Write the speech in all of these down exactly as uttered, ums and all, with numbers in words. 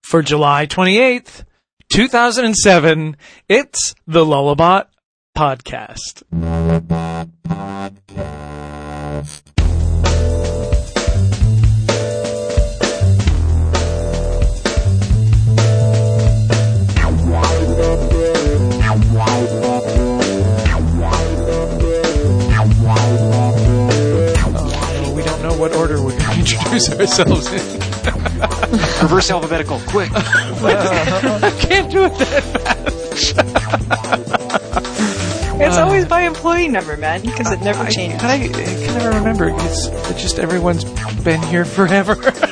for July twenty-eighth, two thousand seven. It's the Lullabot Podcast. Lullabot Podcast. What order we're going to introduce ourselves in. Reverse alphabetical, quick. I can't do it that fast. It's uh, always by employee number, man, because it never I, changes. I, I can never remember. It's, it's just everyone's been here forever.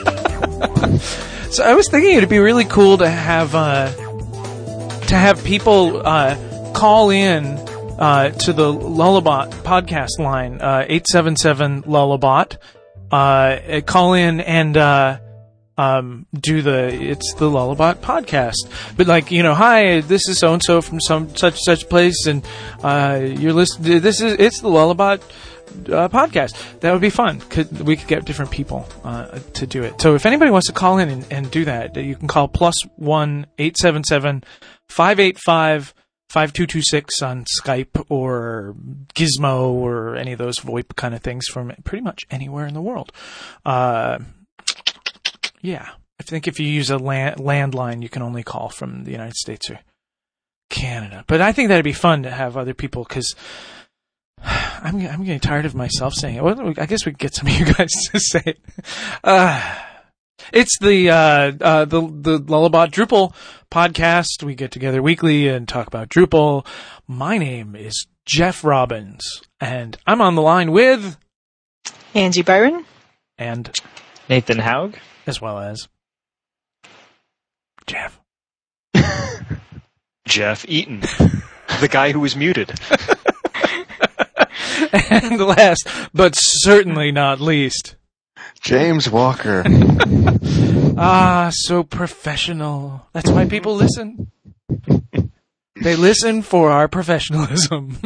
So I was thinking it'd be really cool to have uh, to have people uh, call in uh, to the Lullabot podcast line, uh, eight seven seven Lullabot. Uh, call in and, uh, um, do the, it's the Lullabot Podcast. But like, you know, hi, this is so-and-so from some such, such place, and, uh, you're listening, this is, it's the Lullabot, uh, Podcast. That would be fun. Could, we could get different people, uh, to do it. So if anybody wants to call in and, and do that, you can call plus one eight seven seven five eight five five two two six on Skype or Gizmo or any of those VoIP kind of things from pretty much anywhere in the world. Uh, yeah. I think if you use a land, landline, you can only call from the United States or Canada. But I think that'd be fun to have other people, because I'm, I'm getting tired of myself saying it. Well, I guess we could get some of you guys to say it. Uh, It's the uh, uh, the the Lullabot Drupal podcast. We get together weekly and talk about Drupal. My name is Jeff Robbins, and I'm on the line with Angie Byron and Nathan Haug, as well as Jeff. Jeff Eaton, the guy who was muted. And last, but certainly not least, James Walker. Ah, so professional. That's why people listen. They listen for our professionalism.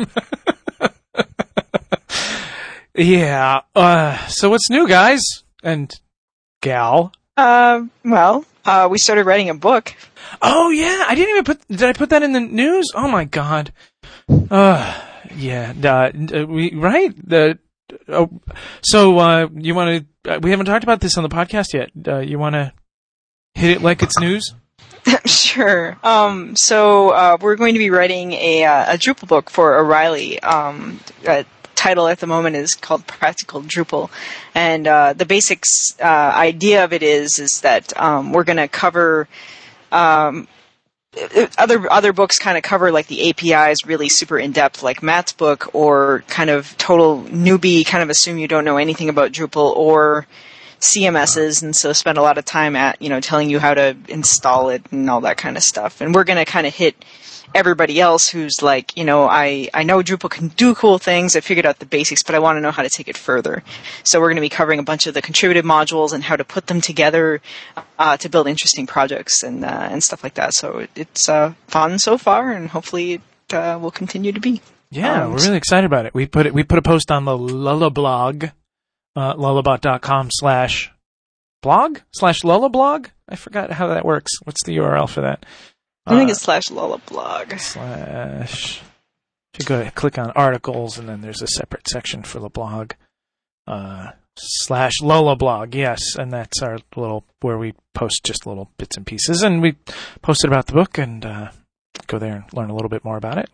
Yeah. Uh, so what's new, guys? And gal? Uh, well, uh, we started writing a book. Oh, yeah. I didn't even put... Did I put that in the news? Oh, my God. Uh, yeah. Uh, we Right? The... Oh, so, uh, you want to, uh, we haven't talked about this on the podcast yet. Uh, you want to hit it like it's news? Sure. Um, so, uh, we're going to be writing a, uh, a Drupal book for O'Reilly. Um, uh, title at the moment is called Practical Drupal. And, uh, the basics, uh, idea of it is, is that, um, we're going to cover, um, Other other books kind of cover like the A P Is really super in depth, like Matt's book, or kind of total newbie, kind of assume you don't know anything about Drupal, or C M Ss, and so spend a lot of time at you know telling you how to install it and all that kind of stuff. And we're gonna kind of hit everybody else who's like, you know, I, I know Drupal can do cool things, I figured out the basics, but I want to know how to take it further. So we're going to be covering a bunch of the contributed modules and how to put them together uh, to build interesting projects and uh, and stuff like that. So it, it's uh, fun so far, and hopefully it uh, will continue to be. Yeah, um, we're really excited about it. We put it. We put a post on the Lullablog, uh, lullabot.com slash blog slash lullablog. I forgot how that works. What's the U R L for that? I think it's slash lullablog. Slash. If you go to click on articles, and then there's a separate section for the blog. Uh, slash lullablog, yes, and that's our little where we post just little bits and pieces, and we posted about the book, and uh, go there and learn a little bit more about it,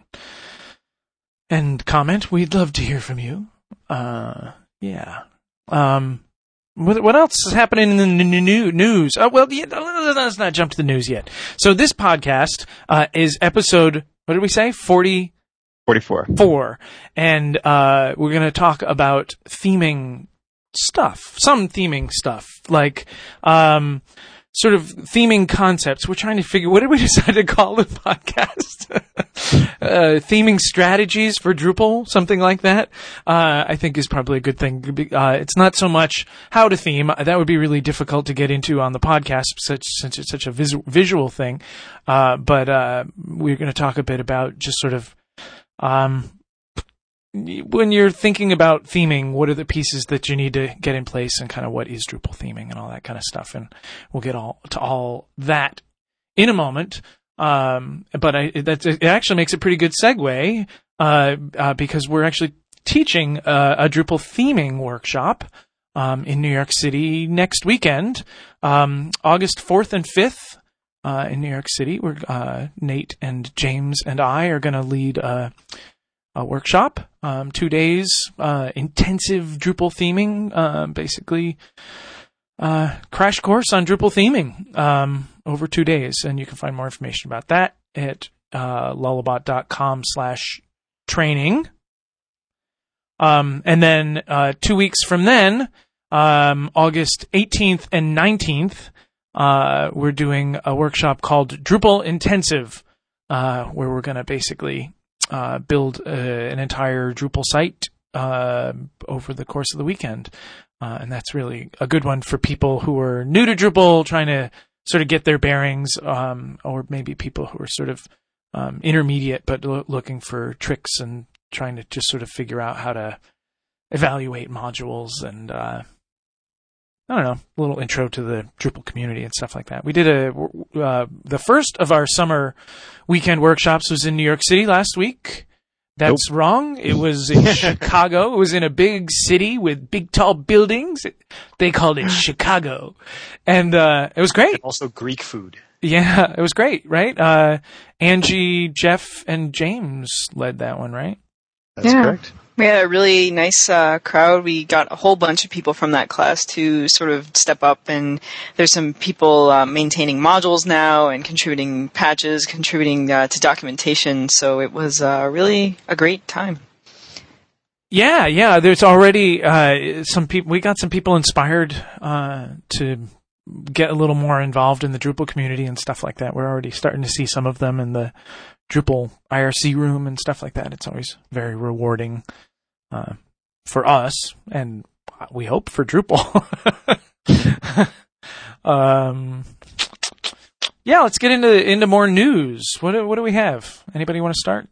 and comment. We'd love to hear from you. Uh, yeah. Um. What, what else is happening in the n- n- news? Oh, well, yeah, let's not jump to the news yet. So this podcast uh, is episode, what did we say? forty forty-four. Four. And uh, we're going to talk about theming stuff. Some theming stuff. Like um, sort of theming concepts. We're trying to figure, what did we decide to call the podcast? uh, theming strategies for Drupal, something like that, uh, I think is probably a good thing. Uh, it's not so much how to theme. That would be really difficult to get into on the podcast, such, since it's such a vis- visual thing. Uh, but uh, we're going to talk a bit about just sort of um, when you're thinking about theming, what are the pieces that you need to get in place, and kind of what is Drupal theming and all that kind of stuff. And we'll get all to all that in a moment. Um, but I, that it actually makes a pretty good segue, uh, uh, because we're actually teaching uh, a Drupal theming workshop um, in New York City next weekend, um, August fourth and fifth. Uh, in New York City, where uh, Nate and James and I are going to lead a, a workshop, um, two days, uh, intensive Drupal theming, uh, basically uh, crash course on Drupal theming um, over two days. And you can find more information about that at uh, lullabot.com slash training. Um, and then uh, two weeks from then, um, August eighteenth and nineteenth, Uh, we're doing a workshop called Drupal Intensive, uh, where we're going to basically uh, build uh, an entire Drupal site uh, over the course of the weekend. Uh, and that's really a good one for people who are new to Drupal, trying to sort of get their bearings, um, or maybe people who are sort of um, intermediate but lo- looking for tricks and trying to just sort of figure out how to evaluate modules and uh I don't know, a little intro to the Drupal community and stuff like that. We did a, uh, the first of our summer weekend workshops was in New York City last week. That's nope. wrong. It was in Chicago. It was in a big city with big, tall buildings. They called it Chicago. And, uh, it was great. And also Greek food. Yeah, it was great, right? Uh, Angie, Jeff, and James led that one, right? That's yeah. correct. We had a really nice uh, crowd. We got a whole bunch of people from that class to sort of step up, and there's some people uh, maintaining modules now and contributing patches, contributing uh, to documentation. So it was uh, really a great time. Yeah, yeah. There's already uh, some people. We got some people inspired uh, to get a little more involved in the Drupal community and stuff like that. We're already starting to see some of them in the Drupal I R C room and stuff like that. It's always very rewarding uh, for us, and we hope for Drupal. um, yeah, let's get into into more news. What do, what do we have? Anybody want to start?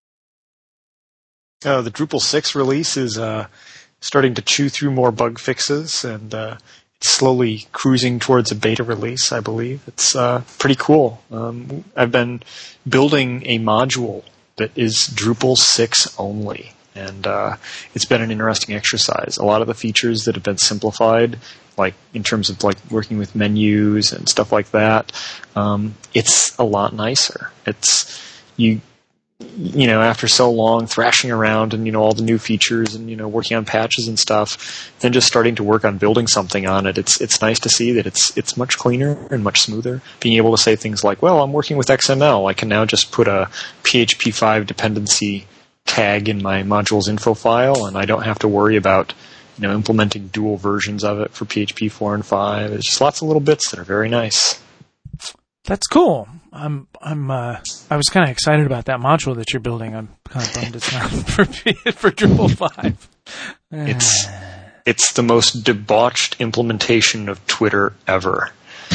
Uh, the Drupal six release is uh, starting to chew through more bug fixes, and uh, it's slowly cruising towards a beta release, I believe. It's uh, pretty cool. Um, I've been building a module that is Drupal six only, and uh, it's been an interesting exercise. A lot of the features that have been simplified, like in terms of like working with menus and stuff like that, um, it's a lot nicer. It's you. You know, after so long thrashing around and, you know, all the new features and, you know, working on patches and stuff, then just starting to work on building something on it, it's it's nice to see that it's it's much cleaner and much smoother. Being able to say things like, well, I'm working with X M L. I can now just put a P H P five dependency tag in my modules info file, and I don't have to worry about, you know, implementing dual versions of it for P H P four and five. There's just lots of little bits that are very nice. That's cool. I'm I'm uh, I was kind of excited about that module that you're building. I'm kind of bummed it's not for for Drupal five. It's it's the most debauched implementation of Twitter ever.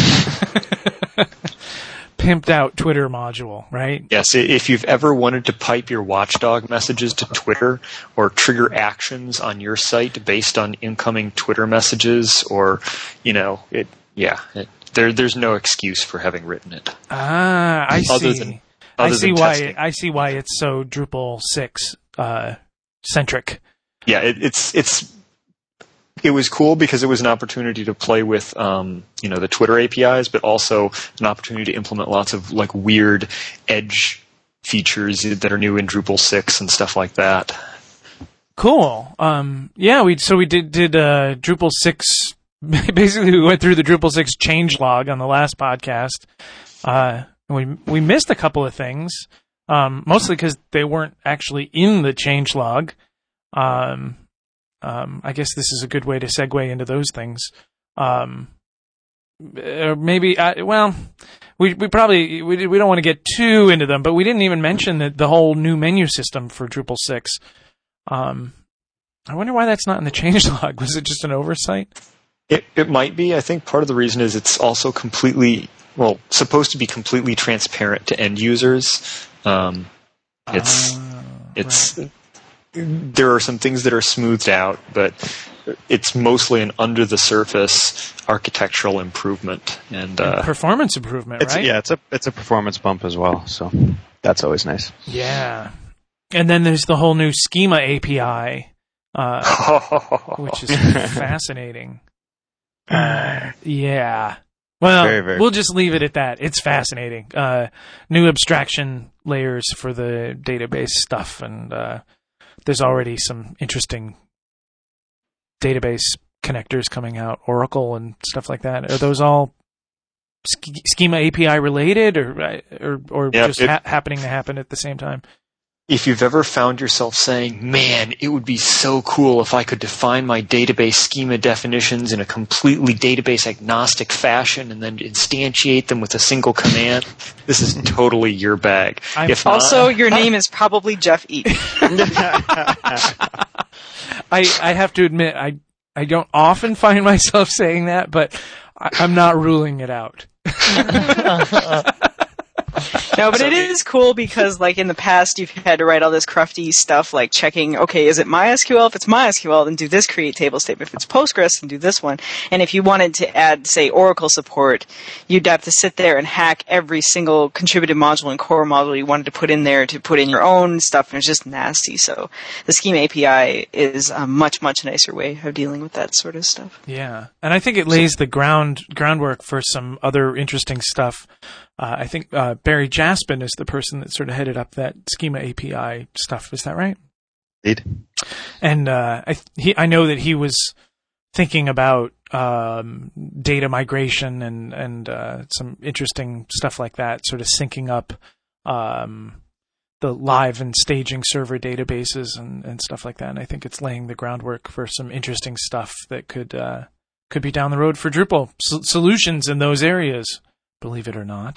Pimped out Twitter module, right? Yes, if you've ever wanted to pipe your watchdog messages to Twitter or trigger actions on your site based on incoming Twitter messages, or, you know, it yeah, it, There, there's no excuse for having written it. Ah, I other see. Than, I see why. Testing. I see why it's so Drupal six uh, centric. Yeah, it, it's it's it was cool because it was an opportunity to play with um, you know, the Twitter A P Is, but also an opportunity to implement lots of like weird edge features that are new in Drupal six and stuff like that. Cool. Um, yeah, we so we did did uh, Drupal six. Basically, we went through the Drupal six changelog on the last podcast. Uh, we we missed a couple of things, um, mostly because they weren't actually in the changelog. Um, um, I guess this is a good way to segue into those things. Um, or maybe, uh, well, we we probably we we don't want to get too into them, but we didn't even mention the, the whole new menu system for Drupal six. Um, I wonder why that's not in the changelog. Was it just an oversight? It it might be. I think part of the reason is it's also completely, well, supposed to be completely transparent to end users. Um, it's uh, it's right. there are some things that are smoothed out, but it's mostly an under the surface architectural improvement and uh, performance improvement, it's, right? Yeah, it's a it's a performance bump as well, so that's always nice. Yeah, and then there's the whole new Schema A P I, uh, which is fascinating. Uh, yeah. Well, Very, very we'll just leave it at that. It's fascinating. Uh, new abstraction layers for the database stuff, and uh, there's already some interesting database connectors coming out, Oracle and stuff like that. Are those all sch- Schema A P I related, or or, or yeah, just it, ha- happening to happen at the same time? If you've ever found yourself saying, man, it would be so cool if I could define my database schema definitions in a completely database agnostic fashion and then instantiate them with a single command, this is totally your bag. I'm if also, not, your name is probably Jeff Eaton. I I have to admit, I I don't often find myself saying that, but I, I'm not ruling it out. No, but So- it is cool because, like, in the past, you've had to write all this crufty stuff, like checking, okay, is it MySQL? If it's MySQL, then do this create table statement. If it's Postgres, then do this one. And if you wanted to add, say, Oracle support, you'd have to sit there and hack every single contributed module and core module you wanted to put in there to put in your own stuff, and it's just nasty. So the Schema A P I is a much, much nicer way of dealing with that sort of stuff. Yeah, and I think it lays the ground groundwork for some other interesting stuff. Uh, I think uh, Barry Jaspin is the person that sort of headed up that Schema A P I stuff. Is that right? Indeed. And uh, I he I know that he was thinking about um, data migration and and uh, some interesting stuff like that, sort of syncing up um, the live and staging server databases and, and stuff like that. And I think it's laying the groundwork for some interesting stuff that could uh, could be down the road for Drupal S- solutions in those areas. Believe it or not.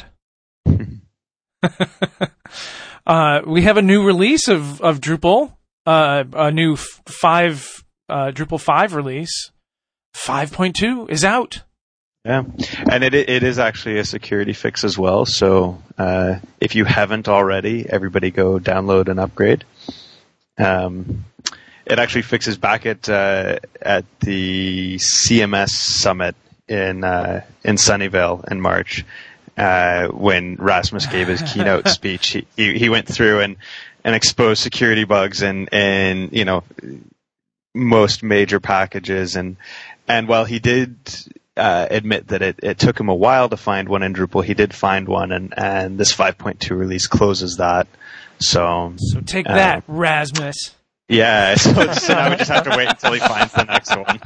uh, we have a new release of, of Drupal, uh, a new f- five uh, Drupal five release. five point two is out. Yeah, and it it is actually a security fix as well. So uh, if you haven't already, everybody go download and upgrade. Um, it actually fixes back at uh, at the C M S summit in uh, in Sunnyvale in March, uh, when Rasmus gave his keynote speech. He, he he went through and, and exposed security bugs and and you know most major packages, and and while he did uh, admit that it, it took him a while to find one in Drupal, he did find one, and, and this five point two release closes that. So So take uh, that, Rasmus. Yeah, so, so now we just have to wait until he finds the next one.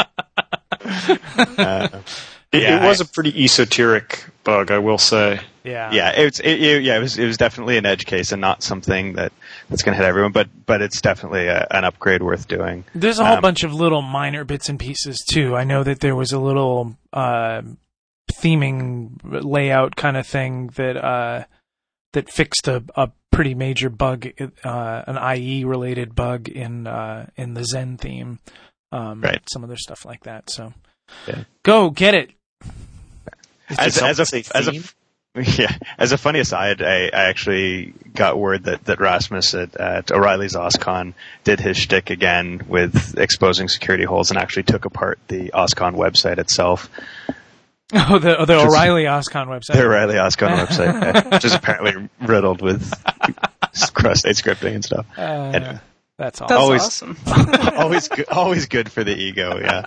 Uh, It, yeah, it was I- a pretty esoteric bug, I will say. Yeah. Yeah, it's it, it, yeah, it was it was definitely an edge case and not something that, that's going to hit everyone, but but it's definitely a, an upgrade worth doing. There's a whole Um, bunch of little minor bits and pieces too. I know that there was a little uh, theming layout kind of thing that uh, that fixed a, a pretty major bug, uh, an I E related bug in uh, in the Zen theme. Um, Right. Some other stuff like that. So Yeah. go get it. As, Did as a someone say as a theme? yeah, as a funny aside, I, I actually got word that, that Rasmus at, at O'Reilly's OSCON did his shtick again with exposing security holes and actually took apart the OSCON website itself. Oh, the the Just- O'Reilly OSCON website. The O'Reilly OSCON website, yeah, which is apparently riddled with cross-state scripting and stuff. Uh, Anyway. That's all. That's Always- awesome. always good, always good for the ego, yeah.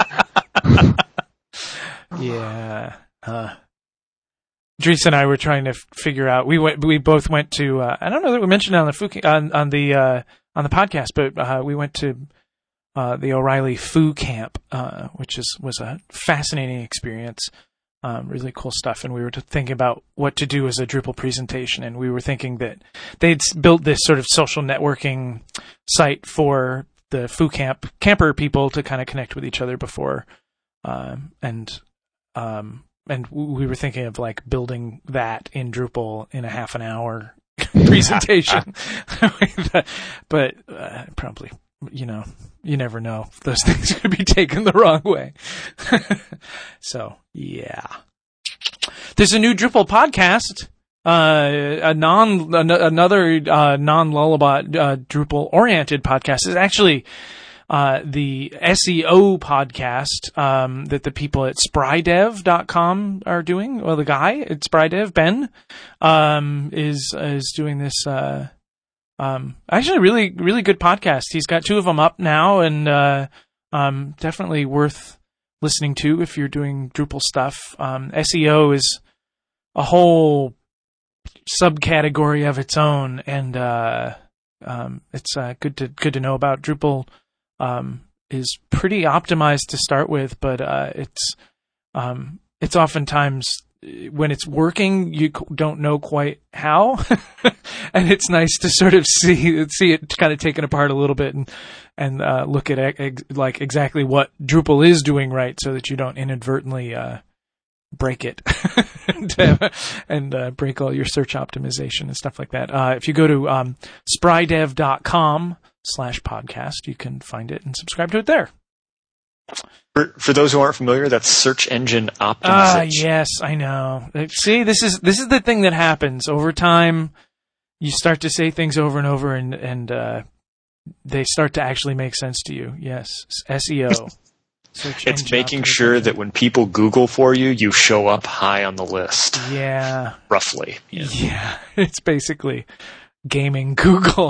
Yeah. Uh, Dries and I were trying to f- figure out. We went. We both went to. Uh, I don't know that we mentioned it on the Foo, on on the uh, on the podcast, but uh, we went to uh, the O'Reilly Foo Camp, uh, which is was a fascinating experience. Um, really cool stuff. And we were thinking about what to do as a Drupal presentation, and we were thinking that they'd s- built this sort of social networking site for the Foo Camp camper people to kind of connect with each other before, um, and um, and w- we were thinking of like building that in Drupal in a half an hour presentation, but uh, probably, you know, you never know. Those things could be taken the wrong way. So, yeah. There's a new Drupal podcast. Uh, a non, an- another, uh, non-Lullabot, uh, Drupal-oriented podcast is actually, uh, the S E O podcast, um, that the people at sprydev dot com are doing. Well, the guy at sprydev, Ben, um, is, is doing this, uh, um, actually really, really good podcast. He's got two of them up now and, uh, um, definitely worth listening to if you're doing Drupal stuff. Um, S E O is a whole subcategory of its own, and uh, um, it's uh, good to good to know about. Drupal um, is pretty optimized to start with, but uh, it's um, it's oftentimes when it's working, you don't know quite how, and it's nice to sort of see see it kind of taken apart a little bit and and uh, look at ex- like exactly what Drupal is doing right, so that you don't inadvertently uh, break it and, and uh, break all your search optimization and stuff like that. Uh, if you go to um, sprydev dot com slash podcast, you can find it and subscribe to it there. For, for those who aren't familiar, that's search engine optimization. Ah, yes, I know. See, this is this is the thing that happens over time. You start to say things over and over, and and uh, they start to actually make sense to you. Yes, S E O. Search it's making sure that when people Google for you, you show up high on the list. Yeah. Roughly. Yeah. yeah. It's basically gaming Google.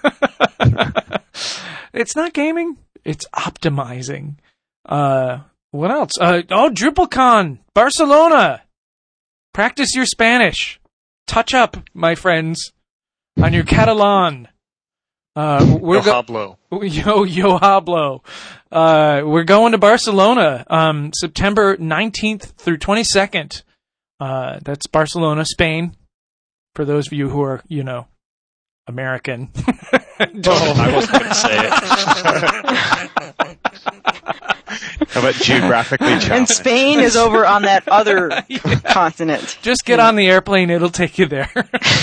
It's not gaming. It's optimizing. Uh, what else? Uh, oh, DrupalCon, Barcelona. Practice your Spanish. Touch up, my friends, on your Catalan. Uh, we're yo go- hablo. Yo, yo hablo. Uh, we're going to Barcelona, um, September nineteenth through twenty-second. Uh, that's Barcelona, Spain. For those of you who are, you know, American. Oh, I wasn't going to say it. How about geographically challenged? And Spain is over on that other yeah. continent. Just get on the airplane. It'll take you there.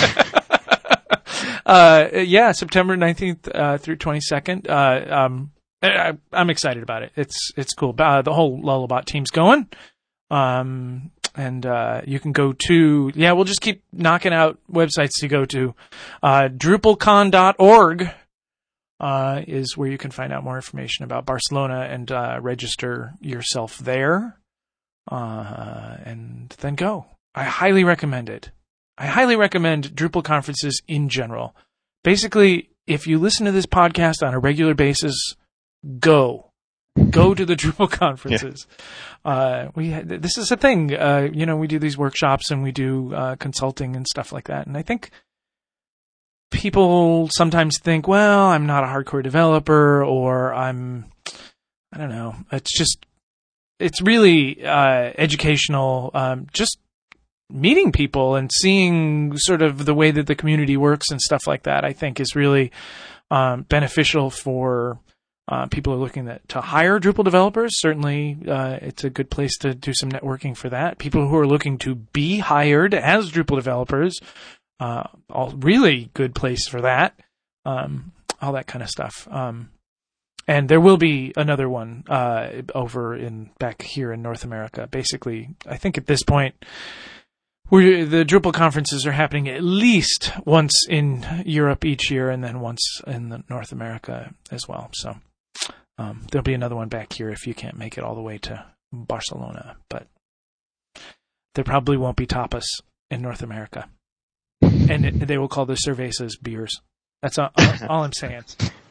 uh, yeah, September nineteenth uh, through twenty-second. Uh, um, I, I'm excited about it. It's it's cool. Uh, the whole Lullabot team's going. Um, and uh, you can go to, yeah, we'll just keep knocking out websites to go to. Uh, DrupalCon dot org uh, is where you can find out more information about Barcelona and uh, register yourself there. Uh, and then go. I highly recommend it. I highly recommend Drupal conferences in general. Basically, if you listen to this podcast on a regular basis, go. Go to the Drupal conferences. Yeah. Uh, we this is a thing. Uh, you know, we do these workshops and we do uh, consulting and stuff like that. And I think people sometimes think, well, I'm not a hardcore developer, or I'm, I don't know. It's just, it's really uh, educational. Um, just meeting people and seeing sort of the way that the community works and stuff like that, I think is really um, beneficial for uh, people who are looking at, to hire Drupal developers. Certainly, uh, it's a good place to do some networking for that. People who are looking to be hired as Drupal developers, uh, all really good place for that. Um, all that kind of stuff. Um, and there will be another one uh, over in back here in North America. Basically, I think at this point, We're, the Drupal conferences are happening at least once in Europe each year, and then once in the North America as well. So um, there'll be another one back here if you can't make it all the way to Barcelona. But there probably won't be tapas in North America, and it, they will call the cervezas beers. That's all, all, all I'm saying.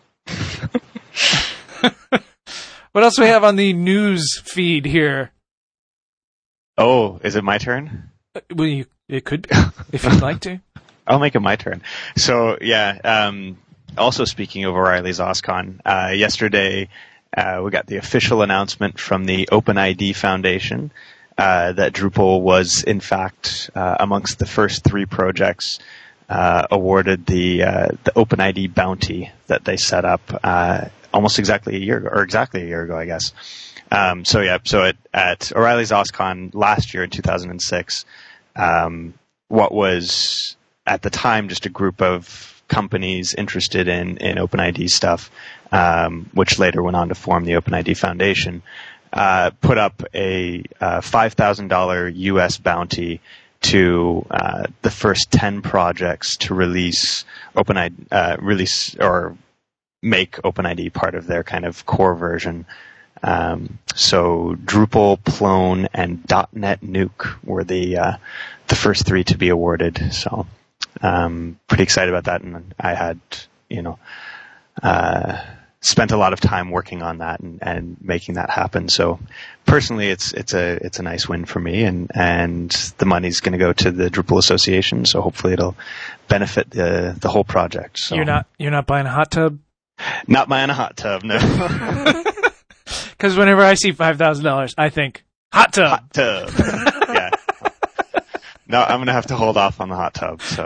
What else do we have on the news feed here? Oh, is it my turn? Well, you, it could be, if you'd like to. I'll make it my turn. So, yeah, um, also speaking of O'Reilly's OSCON, uh, yesterday uh, we got the official announcement from the OpenID Foundation uh, that Drupal was, in fact, uh, amongst the first three projects uh, awarded the uh, the OpenID bounty that they set up uh, almost exactly a year ago, or exactly a year ago, I guess. Um, so yeah, so at, at O'Reilly's OSCON last year in two thousand six, um, what was at the time just a group of companies interested in, in OpenID stuff, um, which later went on to form the OpenID Foundation, uh, put up a uh, five thousand dollars U S bounty to uh, the first ten projects to release OpenID, uh, release or make OpenID part of their kind of core version. Um, so Drupal, Plone, and .NET Nuke were the uh, the first three to be awarded. So um, pretty excited about that, and I had you know uh, spent a lot of time working on that and, and making that happen. So personally, it's it's a it's a nice win for me, and and the money's going to go to the Drupal Association. So hopefully, it'll benefit the the whole project. So You're not you're not buying a hot tub? Not buying a hot tub, no. Because whenever I see five thousand dollars, I think, hot tub. Hot tub. Yeah. No, I'm going to have to hold off on the hot tub. So.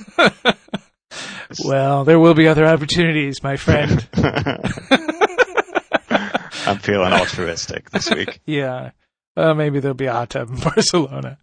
Well, there will be other opportunities, my friend. I'm feeling altruistic this week. Yeah. Uh, maybe there'll be a hot tub in Barcelona.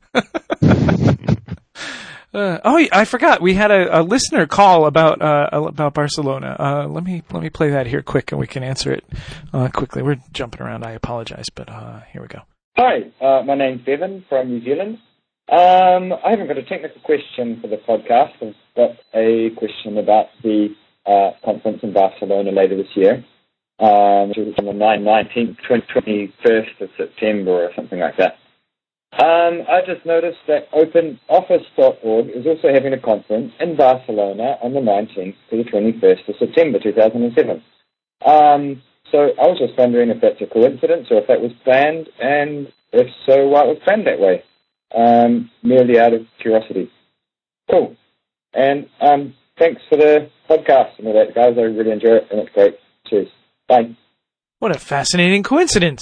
Uh, oh, I forgot. We had a, a listener call about uh, about Barcelona. Uh, let me let me play that here quick, and we can answer it uh, quickly. We're jumping around. I apologize, but uh, here we go. Hi, uh, my name's Bevan from New Zealand. Um, I haven't got a technical question for the podcast. I've got a question about the uh, conference in Barcelona later this year, um, which is on the nineteenth, twenty-first of September or something like that. Um, I just noticed that open office dot org is also having a conference in Barcelona on the nineteenth to the twenty-first of September two thousand seven. Um, so I was just wondering if that's a coincidence or if that was planned, and if so, why it was planned that way. Um, merely out of curiosity. Cool. And um, thanks for the podcast and all that, guys. I really enjoy it, and it's great. Cheers. Bye. What a fascinating coincidence.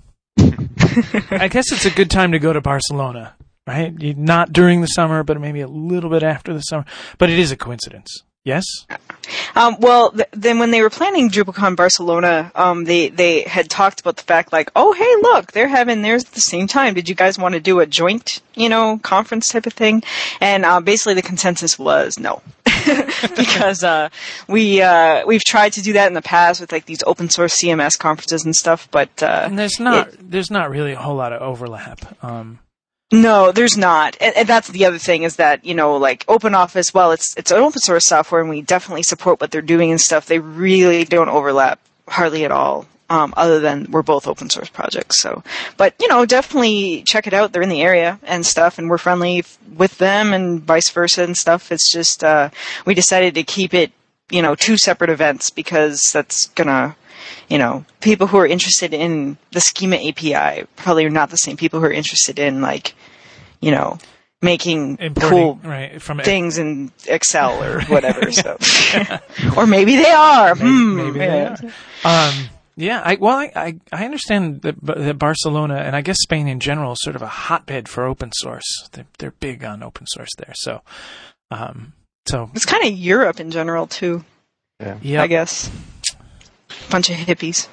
I guess it's a good time to go to Barcelona, right? You, not during the summer, but maybe a little bit after the summer. But it is a coincidence. Yes? Um, well, th- then when they were planning DrupalCon Barcelona, um, they, they had talked about the fact like, oh, hey, look, they're having theirs at the same time. Did you guys want to do a joint, you know, conference type of thing? And uh, basically the consensus was no. Because uh, we, uh, we've tried to do that in the past with like these open source C M S conferences and stuff, but... Uh, and there's not, it, there's not really a whole lot of overlap. Um No, there's not. And, and that's the other thing is that, you know, like OpenOffice, well, it's it's an open source software and we definitely support what they're doing and stuff. They really don't overlap hardly at all, um, other than we're both open source projects. So, but, you know, definitely check it out. They're in the area and stuff and we're friendly f- with them and vice versa and stuff. It's just, uh, we decided to keep it, you know, two separate events because that's gonna... You know, people who are interested in the Schema A P I probably are not the same people who are interested in, like, you know, making Importing, cool right, from things in Excel or whatever. So, or maybe they are. Maybe, hmm, maybe yeah. they are. Um, yeah, I, well, I, I, I understand that, that Barcelona, and I guess Spain in general, is sort of a hotbed for open source. They're, they're big on open source there. So, um, so It's kind of Europe in general, too, Yeah. yeah, I guess. Bunch of hippies.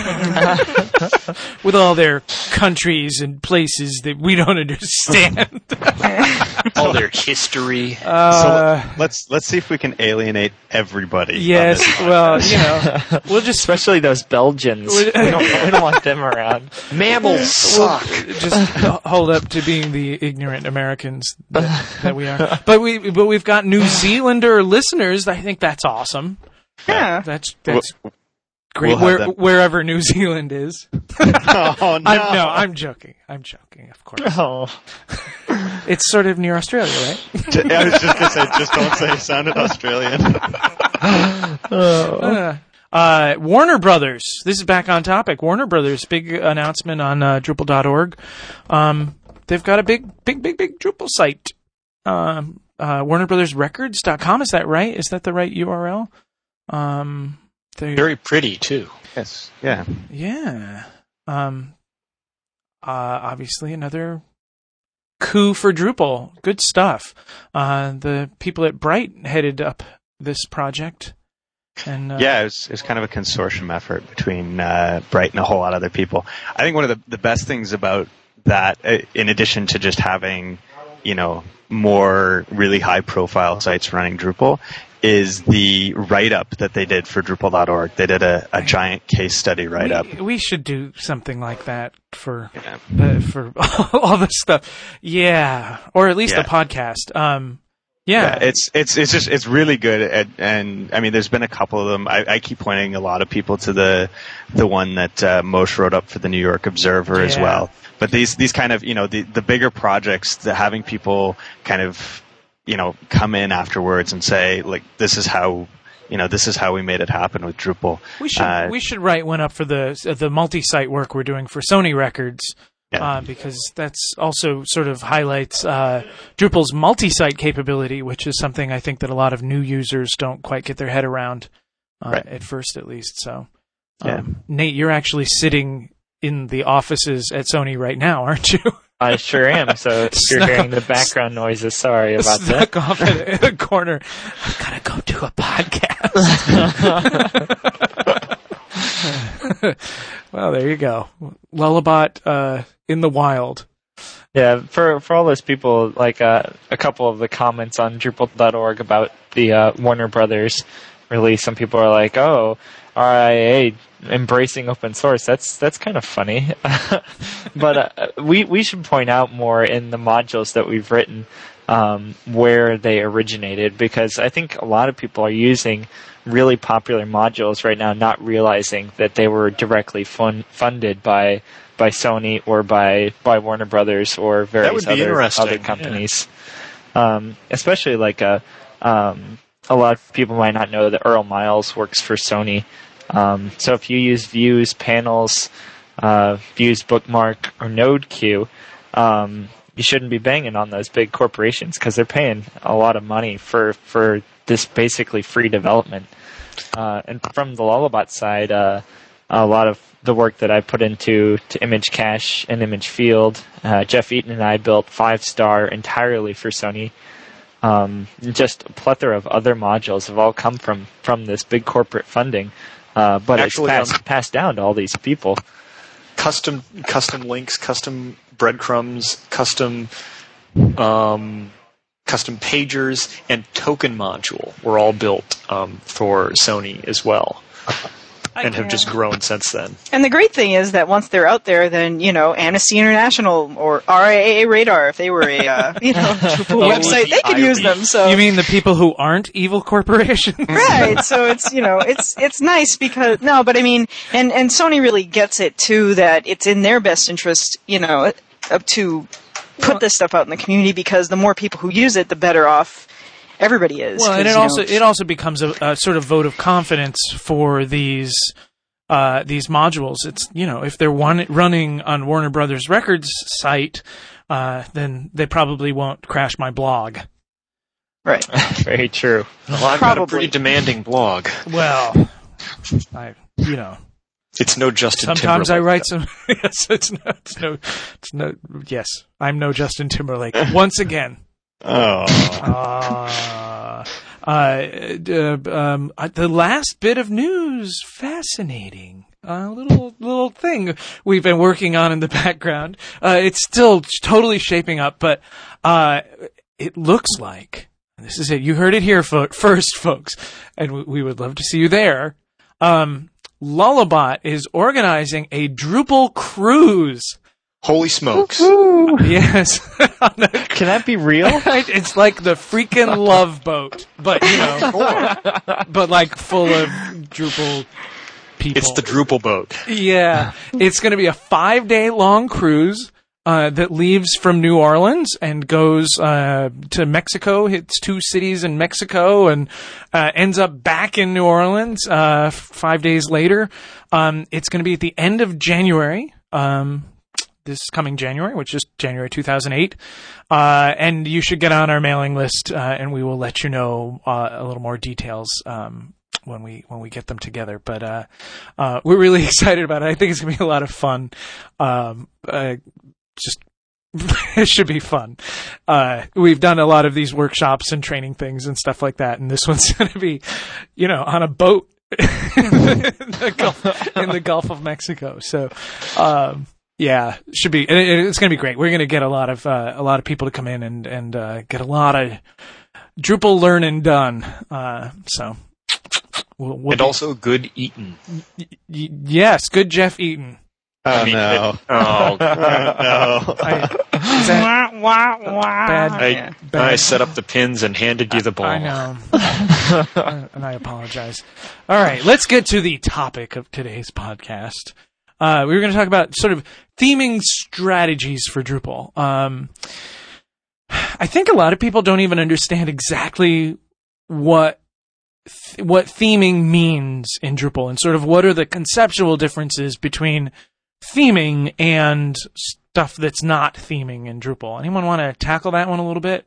with all their countries and places that we don't understand. All their history. Uh, so let's let's see if we can alienate everybody. on yes, this well, podcast. you know, we'll just Especially those Belgians. we, don't, we don't want them around. Mammals suck. we'll just hold up to being the ignorant Americans that, that we are. But we but we've got New Zealander listeners. I think that's awesome. Yeah. That's that's. We'll- Great, We'll have where, them. wherever New Zealand is. Oh no! I'm, no, I'm joking. I'm joking, of course. Oh. It's sort of near Australia, right? J- I was just gonna say, just don't say you sounded Australian. Uh, uh, Warner Brothers. This is back on topic. Warner Brothers, big announcement on uh, Drupal dot org. Um, they've got a big, big, big, big Drupal site. Um, uh, Warner Brothers Records dot com. Is that right? Is that the right U R L? Um, they- Very pretty, too. Yes. Yeah. Yeah. Um, uh, obviously another coup for Drupal. Good stuff. Uh, the people at Bright headed up this project. And uh, Yeah, it was, it was kind of a consortium effort between uh, Bright and a whole lot of other people. I think one of the, the best things about that, uh, in addition to just having you know, more really high-profile sites running Drupal is the write-up that they did for Drupal dot org. They did a, a giant case study write-up. We, we should do something like that for Yeah. uh, for all this stuff. Yeah, or at least Yeah. a podcast. Um, yeah. Yeah, it's it's it's just it's really good, at, and I mean, there's been a couple of them. I, I keep pointing a lot of people to the the one that uh, Moshe wrote up for the New York Observer as Yeah. well. But these these kind of, you know, the the bigger projects, the having people kind of, you know, come in afterwards and say, like, this is how, you know, this is how we made it happen with Drupal. We should Uh, we should write one up for the the multi-site work we're doing for Sony Records, Yeah. uh, because that's also sort of highlights uh, Drupal's multi-site capability, which is something I think that a lot of new users don't quite get their head around uh, Right. at first, at least. So, um, Yeah. Nate, you're actually sitting in the offices at Sony right now, aren't you? I sure am. So if you're Snuck hearing off- the background noises, sorry about that. Snuck off in a, in a corner. I gotta go do a podcast. Well, there you go. Lullabot uh, in the wild. Yeah, for for all those people, like uh, a couple of the comments on Drupal dot org about the uh, Warner Brothers release, some people are like, "Oh, R I A embracing open source." That's that's kind of funny. But uh, we we should point out more in the modules that we've written um, where they originated, because I think a lot of people are using really popular modules right now, not realizing that they were directly fun- funded by by Sony or by, by Warner Brothers or various would be other, interesting, other companies. Um, especially like a, um, a lot of people might not know that Earl Miles works for Sony. Um, so if you use Views, Panels, uh, Views Bookmark, or Node Queue, um, you shouldn't be banging on those big corporations because they're paying a lot of money for, for this basically free development. Uh, and from the Lullabot side, uh, a lot of the work that I put into to image cache and image field, uh, Jeff Eaton and I built Five Star entirely for Sony. Um, just a plethora of other modules have all come from, from this big corporate funding, uh, but Actually, it's passed, um, passed down to all these people. Custom custom links, custom breadcrumbs, custom um, custom pagers, and token module were all built um, for Sony as well, and have just grown since then. And the great thing is that once they're out there, then, you know, Amnesty International or R I A A Radar, if they were a, uh, you know, Drupal website, they could use them. So You mean the people who aren't evil corporations? right. So it's, you know, it's, it's nice because, no, but I mean, and, and Sony really gets it too, that it's in their best interest, you know, up to put this stuff out in the community, because the more people who use it, the better off everybody is. Well, and 'cause, it you also know, it also becomes a, a sort of vote of confidence for these uh, these modules. It's, you know, if they're one, running on Warner Brothers Records site, uh, then they probably won't crash my blog. right. Very true. Well, I've got a Probably. pretty demanding blog. Well, I you know. It's no Justin Sometimes I Timberlake. write some. Yes, it's no, it's no, it's no. Yes, I'm no Justin Timberlake once again. Oh. Uh, uh, d- um, uh, the last bit of news, fascinating. A little little thing we've been working on in the background. Uh, it's still totally shaping up, but uh, it looks like this is it. You heard it here fo- first, folks, and we, we would love to see you there. Um, Lullabot is organizing a Drupal cruise. Holy smokes! Yes. Can that be real? It's like the freaking Love Boat, but, you know, but like full of Drupal people. It's the Drupal boat. Yeah. It's going to be a five day long cruise uh, that leaves from New Orleans and goes uh, to Mexico, hits two cities in Mexico, and uh, ends up back in New Orleans uh, f- five days later. Um, it's going to be at the end of January. Um, this coming January, which is January two thousand eight. Uh, and you should get on our mailing list, uh, and we will let you know uh, a little more details um, when we when we get them together. But uh, uh, we're really excited about it. I think it's going to be a lot of fun. Um, uh, just it should be fun. Uh, we've done a lot of these workshops and training things and stuff like that, and this one's going to be, you know, on a boat in, the Gulf, in the Gulf of Mexico. So, um, Yeah, should be. and it- It's going to be great. We're going to get a lot of uh, a lot of people to come in and and uh, get a lot of Drupal learning done. Uh, so, we'll, we'll And be- also good eating. y- y- yes, good Jeff Eaton. Oh mean, no! Oh, no! I, is that bad? I, Yeah. bad? I set up the pins and handed you the ball. I know. Uh, and I apologize. All right, let's get to the topic of today's podcast. Uh, we were going to talk about sort of theming strategies for Drupal. Um, I think a lot of people don't even understand exactly what th- what theming means in Drupal, and sort of what are the conceptual differences between theming and stuff that's not theming in Drupal. Anyone want to tackle that one a little bit?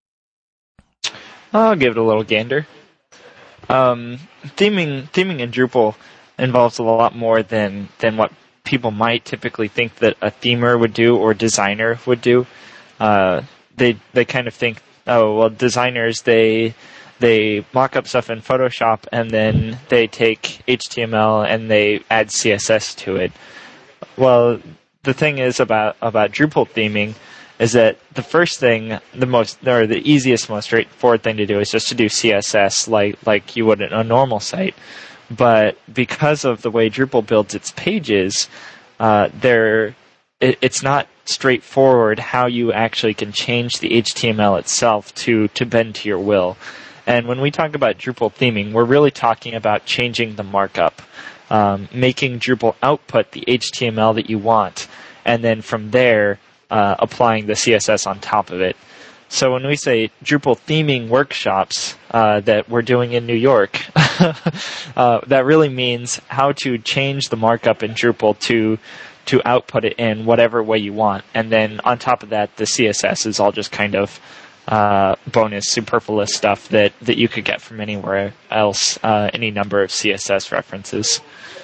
I'll give it a little gander. Um, theming, theming in Drupal involves a lot more than, than what people might typically think that a themer would do or designer would do. Uh, they they kind of think, oh well, designers they they mock up stuff in Photoshop and then they take H T M L and they add C S S to it. Well, the thing is about about Drupal theming is that the first thing, the most, or the easiest, most straightforward thing to do is just to do C S S like like you would in a normal site. But because of the way Drupal builds its pages, uh, there it, it's not straightforward how you actually can change the H T M L itself to to bend to your will. And when we talk about Drupal theming, we're really talking about changing the markup, um, making Drupal output the H T M L that you want, and then from there uh, applying the C S S on top of it. So when we say Drupal theming workshops uh, that we're doing in New York, uh, that really means how to change the markup in Drupal to to output it in whatever way you want. And then on top of that, the C S S is all just kind of uh, bonus, superfluous stuff that, that you could get from anywhere else, uh, any number of C S S references.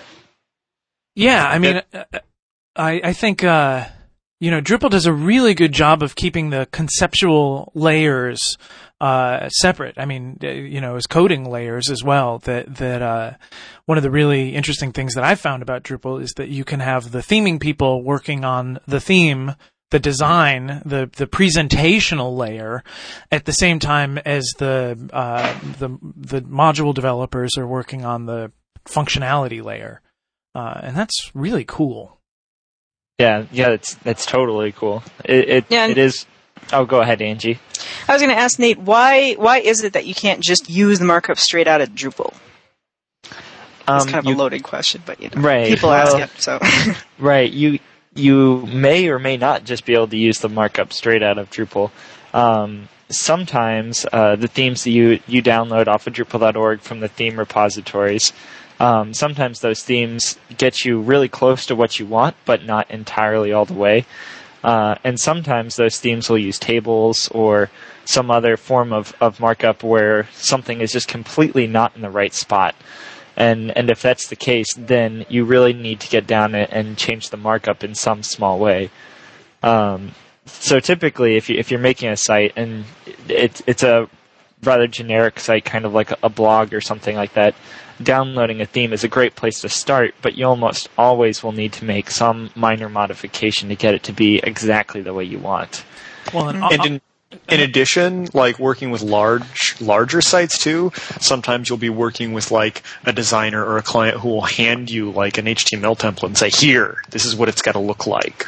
Yeah, I mean, uh, I I think uh, you know Drupal does a really good job of keeping the conceptual layers uh, separate. I mean, uh, you know, as coding layers as well. That that uh, one of the really interesting things that I've found about Drupal is that you can have the theming people working on the theme, the design, the the presentational layer, at the same time as the uh, the the module developers are working on the functionality layer. Uh, and that's really cool. Yeah, yeah, it's that's totally cool. It it, Yeah, and- it is. Oh, go ahead, Angie. I was going to ask Nate, why why is it that you can't just use the markup straight out of Drupal? That's Um, kind of you- a loaded question, but you know, Right, people well- ask it. So Right. You you may or may not just be able to use the markup straight out of Drupal. Um, sometimes uh, the themes that you, you download off of Drupal dot org from the theme repositories, um, sometimes those themes get you really close to what you want, but not entirely all the way. Uh, and sometimes those themes will use tables or some other form of, of markup where something is just completely not in the right spot. And and if that's the case, then you really need to get down and change the markup in some small way. Um, so typically, if you if you're making a site and it's it's a rather generic site, kind of like a, a blog or something like that, downloading a theme is a great place to start. But you almost always will need to make some minor modification to get it to be exactly the way you want. Well, and, And in, in addition, like working with large, larger sites too, sometimes you'll be working with like a designer or a client who will hand you like an H T M L template and say, here, this is what it's got to look like.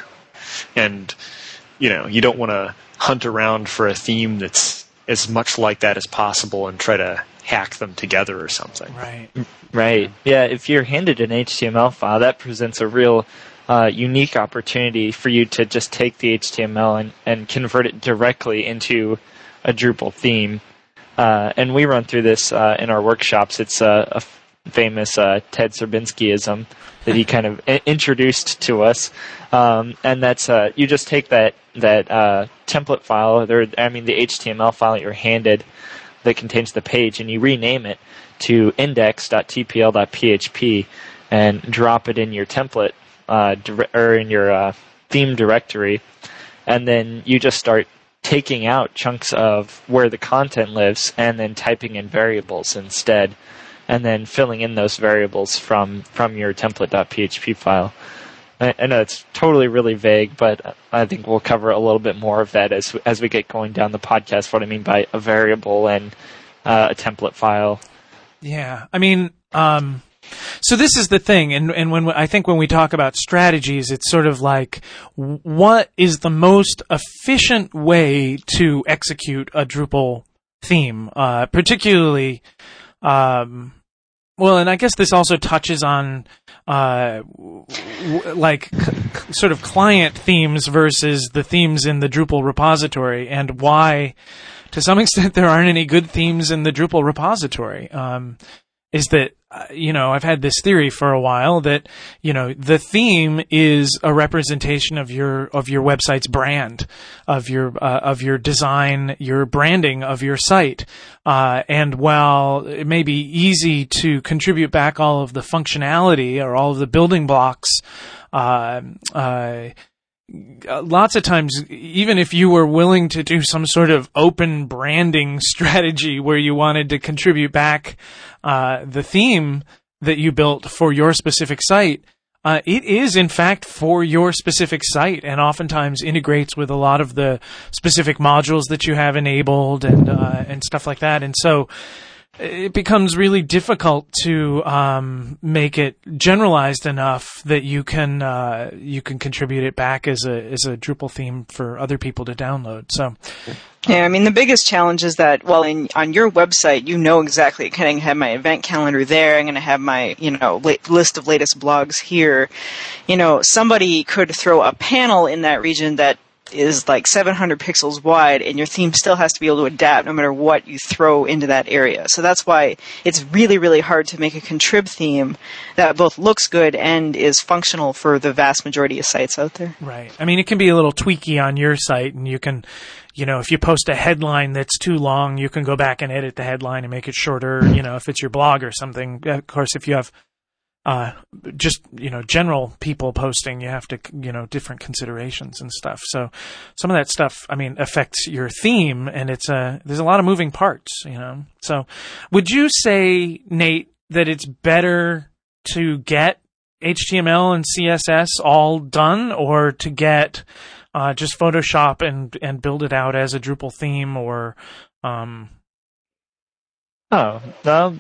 And, you know, you don't want to hunt around for a theme that's as much like that as possible and try to hack them together or something. right. Right. Yeah, if you're handed an H T M L file, that presents a real uh, unique opportunity for you to just take the H T M L and, and convert it directly into a Drupal theme. Uh, and we run through this uh, in our workshops. It's a, a famous uh, Ted Serbinskyism that he kind of I- introduced to us. Um, and that's uh, you just take that that uh, template file, there, I mean the H T M L file that you're handed that contains the page, and you rename it to index dot t p l dot p h p and drop it in your template uh, dire- or in your uh, theme directory, and then you just start taking out chunks of where the content lives and then typing in variables instead, and then filling in those variables from from your template dot p h p file. I, I know it's totally really vague, but I think we'll cover a little bit more of that as as we get going down the podcast. What I mean by a variable and uh, a template file. Yeah, I mean, um, so this is the thing, and and when I think when we talk about strategies, it's sort of like what is the most efficient way to execute a Drupal theme, uh, particularly. Um, well, and I guess this also touches on uh, w- like c- sort of client themes versus the themes in the Drupal repository, and why, to some extent, there aren't any good themes in the Drupal repository. Um, is that, uh, you know, I've had this theory for a while that, you know, the theme is a representation of your, of your website's brand, of your, uh, of your design, your branding of your site. Uh, and while it may be easy to contribute back all of the functionality or all of the building blocks, uh, uh, lots of times, even if you were willing to do some sort of open branding strategy where you wanted to contribute back uh, the theme that you built for your specific site, uh, it is in fact for your specific site, and oftentimes integrates with a lot of the specific modules that you have enabled and uh, and stuff like that. And so it becomes really difficult to um, make it generalized enough that you can uh, you can contribute it back as a as a Drupal theme for other people to download. So, yeah, I mean the biggest challenge is that, well, in on your website, you know exactly. I'm going to have my event calendar there. I'm going to have my you know la- list of latest blogs here. You know, somebody could throw a panel in that region that is like seven hundred pixels wide, and your theme still has to be able to adapt no matter what you throw into that area. So that's why it's really, really hard to make a contrib theme that both looks good and is functional for the vast majority of sites out there. Right. I mean, it can be a little tweaky on your site, and you can, you know, if you post a headline that's too long, you can go back and edit the headline and make it shorter, you know, if it's your blog or something. Of course, if you have Uh, just, you know, general people posting, you have to, you know, different considerations and stuff. So some of that stuff, I mean, affects your theme, and it's a, there's a lot of moving parts, you know. So would you say, Nate, that it's better to get H T M L and C S S all done, or to get, uh, just Photoshop and, and build it out as a Drupal theme, or, um, Oh, no.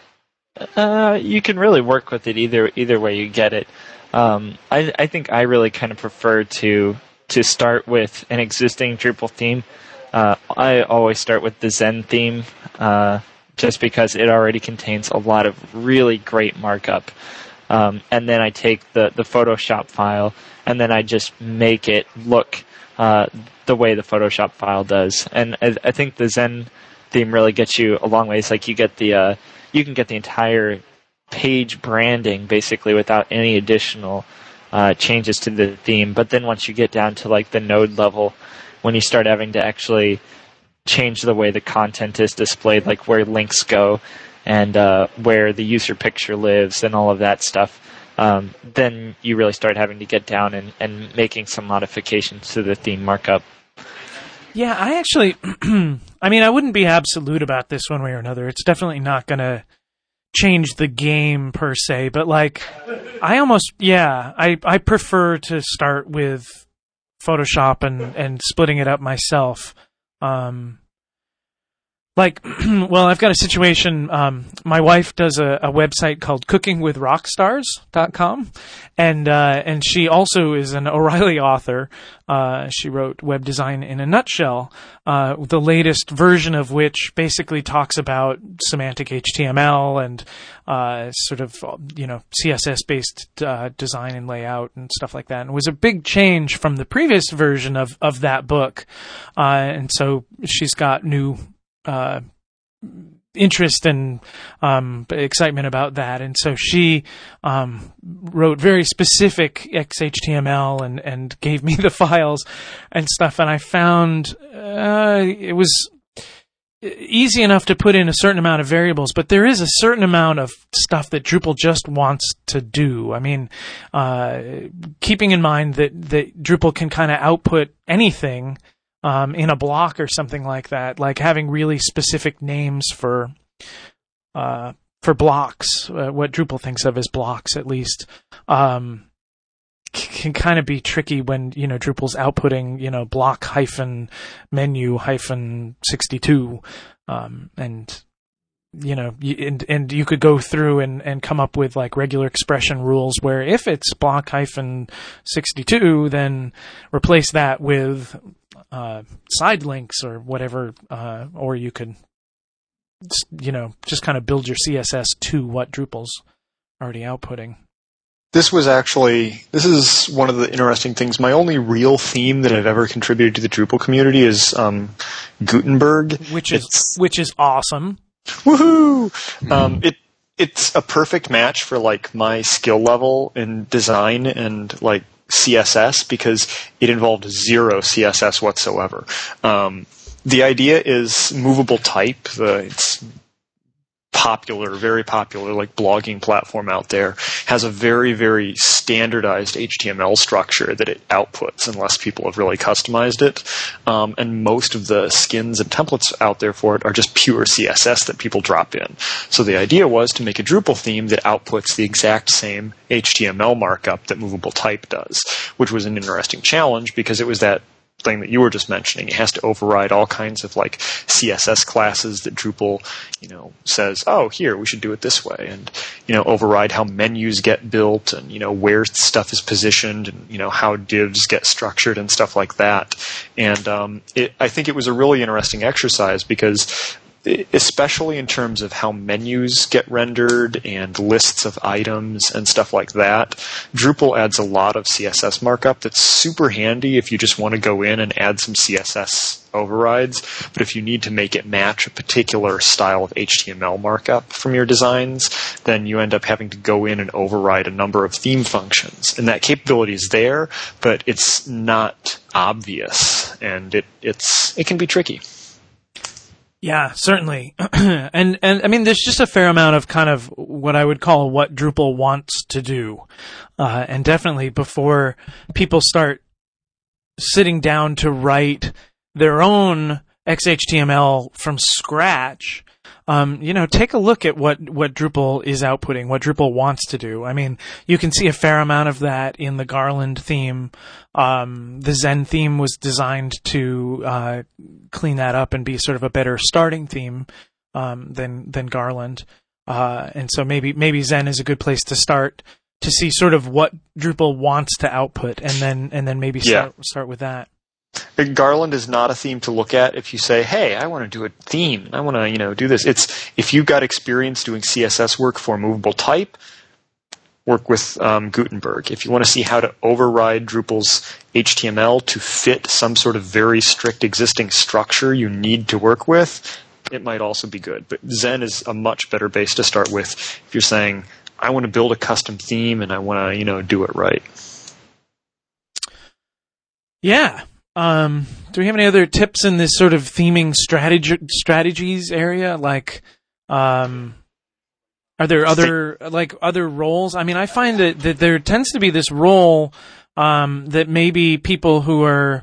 Uh, you can really work with it either either way you get it. Um, I, I think I really kind of prefer to to start with an existing Drupal theme. Uh, I always start with the Zen theme, uh, just because it already contains a lot of really great markup. Um, and then I take the, the Photoshop file, and then I just make it look uh, the way the Photoshop file does. And I, I think the Zen theme really gets you a long ways. Like you get the uh, you can get the entire page branding basically without any additional uh, changes to the theme. But then once you get down to like the node level, when you start having to actually change the way the content is displayed, like where links go and uh, where the user picture lives and all of that stuff, um, then you really start having to get down and, and making some modifications to the theme markup. Yeah, I actually, I mean, I wouldn't be absolute about this one way or another. It's definitely not going to change the game per se, but like, I almost, yeah, I, I prefer to start with Photoshop and, and splitting it up myself. Um, like, well, I've got a situation, um, my wife does a, a website called cooking with rockstars dot com, and, uh, and she also is an O'Reilly author. Uh, she wrote Web Design in a Nutshell, uh, the latest version of which basically talks about semantic H T M L and, uh, sort of, you know, C S S-based, uh, design and layout and stuff like that. And it was a big change from the previous version of, of that book. Uh, and so she's got new, Uh, interest and um, excitement about that, and so she um, wrote very specific X H T M L and, and gave me the files and stuff. And I found uh, it was easy enough to put in a certain amount of variables, but there is a certain amount of stuff that Drupal just wants to do. I mean, uh, keeping in mind that that Drupal can kind of output anything. Um, in a block or something like that, like having really specific names for uh, for blocks, uh, what Drupal thinks of as blocks at least, um, can kind of be tricky when, you know, Drupal's outputting, you know, block hyphen menu hyphen sixty-two, um, and, you know, and, and you could go through and, and come up with like regular expression rules where if it's block hyphen sixty-two, then replace that with, uh, side links or whatever, uh, or you could, you know, just kind of build your C S S to what Drupal's already outputting. This was actually, this is one of the interesting things. My only real theme that I've ever contributed to the Drupal community is um, Gutenberg. Which is it's, which is awesome. Woohoo! Mm-hmm. Um, it it's a perfect match for like my skill level in design and like C S S because it involved zero C S S whatsoever. Um, the idea is movable type. The, it's popular, very popular, like blogging platform out there, has a very, very standardized H T M L structure that it outputs unless people have really customized it. Um, and most of the skins and templates out there for it are just pure C S S that people drop in. So the idea was to make a Drupal theme that outputs the exact same H T M L markup that movable type does, which was an interesting challenge because it was that thing that you were just mentioning. It has to override all kinds of like C S S classes that Drupal, you know, says, oh, here, we should do it this way. And, you know, override how menus get built and, you know, where stuff is positioned and, you know, how divs get structured and stuff like that. And um, it, I think it was a really interesting exercise because especially in terms of how menus get rendered and lists of items and stuff like that, Drupal adds a lot of C S S markup that's super handy if you just want to go in and add some C S S overrides. But if you need to make it match a particular style of H T M L markup from your designs, then you end up having to go in and override a number of theme functions. And that capability is there, but it's not obvious, and it it's it can be tricky. Yeah, certainly. and, and I mean, there's just a fair amount of kind of what I would call what Drupal wants to do. Uh, and definitely before people start sitting down to write their own X H T M L from scratch, um, you know, take a look at what, what Drupal is outputting, what Drupal wants to do. I mean, you can see a fair amount of that in the Garland theme. Um, the Zen theme was designed to, uh, clean that up and be sort of a better starting theme, um, than, than Garland. Uh, and so maybe, maybe Zen is a good place to start to see sort of what Drupal wants to output and then, and then maybe start, yeah. start with that. Garland is not a theme to look at if you say, hey, I want to do a theme. I want to, you know, do this. It's if you've got experience doing C S S work for movable type, work with um, Gutenberg. If you want to see how to override Drupal's H T M L to fit some sort of very strict existing structure you need to work with, it might also be good. But Zen is a much better base to start with if you're saying, I want to build a custom theme and I want to, you know, do it right. Yeah. Um, do we have any other tips in this sort of theming strategy strategies area? Like, um, are there other like other roles? I mean, I find that, that there tends to be this role um, that maybe people who are,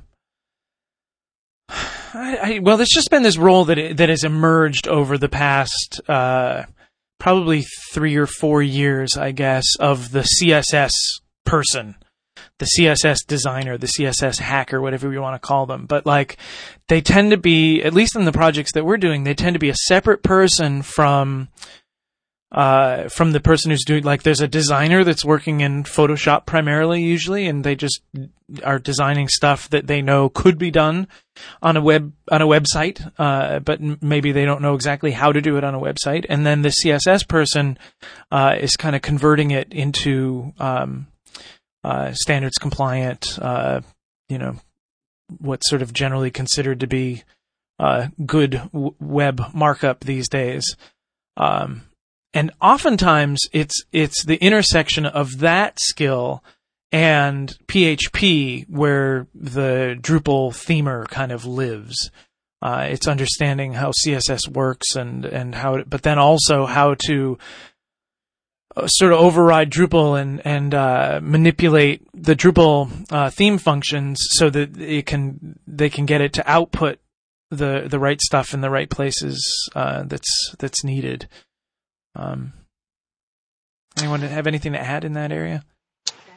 I, I, well, there's just been this role that that has emerged over the past uh, probably three or four years, I guess, of the C S S person. The C S S designer, the C S S hacker, whatever you want to call them. But like, they tend to be, at least in the projects that we're doing, they tend to be a separate person from, uh, from the person who's doing, like, there's a designer that's working in Photoshop primarily usually, and they just are designing stuff that they know could be done on a web, on a website, uh, but maybe they don't know exactly how to do it on a website. And then the C S S person, uh, is kind of converting it into, um, Uh, standards compliant, uh, you know, what's sort of generally considered to be uh, good w- web markup these days. Um, and oftentimes it's it's the intersection of that skill and P H P where the Drupal themer kind of lives. Uh, it's understanding how C S S works and, and how, it, but then also how to sort of override Drupal and and uh, manipulate the Drupal uh, theme functions so that it can they can get it to output the the right stuff in the right places uh, that's that's needed. Um, anyone have anything to add in that area?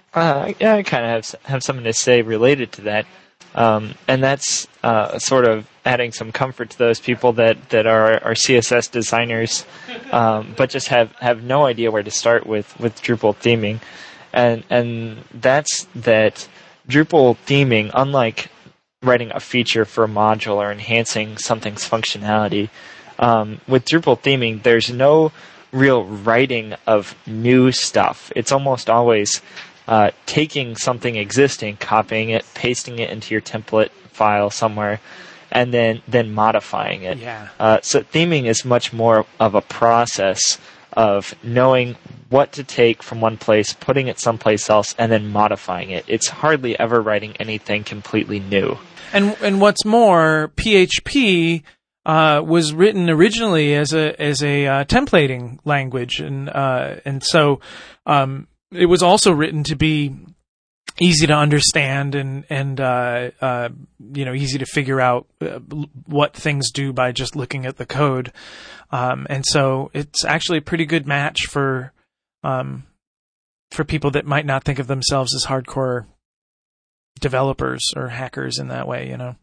Uh, yeah, I kind of have have something to say related to that, um, and that's uh, sort of adding some comfort to those people that, that are, are C S S designers, um, but just have, have no idea where to start with, with Drupal theming, and and that's that Drupal theming, unlike writing a feature for a module or enhancing something's functionality, um, with Drupal theming, there's no real writing of new stuff. It's almost always uh, taking something existing, copying it, pasting it into your template file somewhere, and then, then modifying it. Yeah. Uh, so theming is much more of a process of knowing what to take from one place, putting it someplace else, and then modifying it. It's hardly ever writing anything completely new. And and what's more, P H P uh, was written originally as a as a uh, templating language, and uh, and so um, it was also written to be easy to understand and and uh, uh, you know easy to figure out uh, what things do by just looking at the code, um, and so it's actually a pretty good match for um, for people that might not think of themselves as hardcore developers or hackers in that way, you know.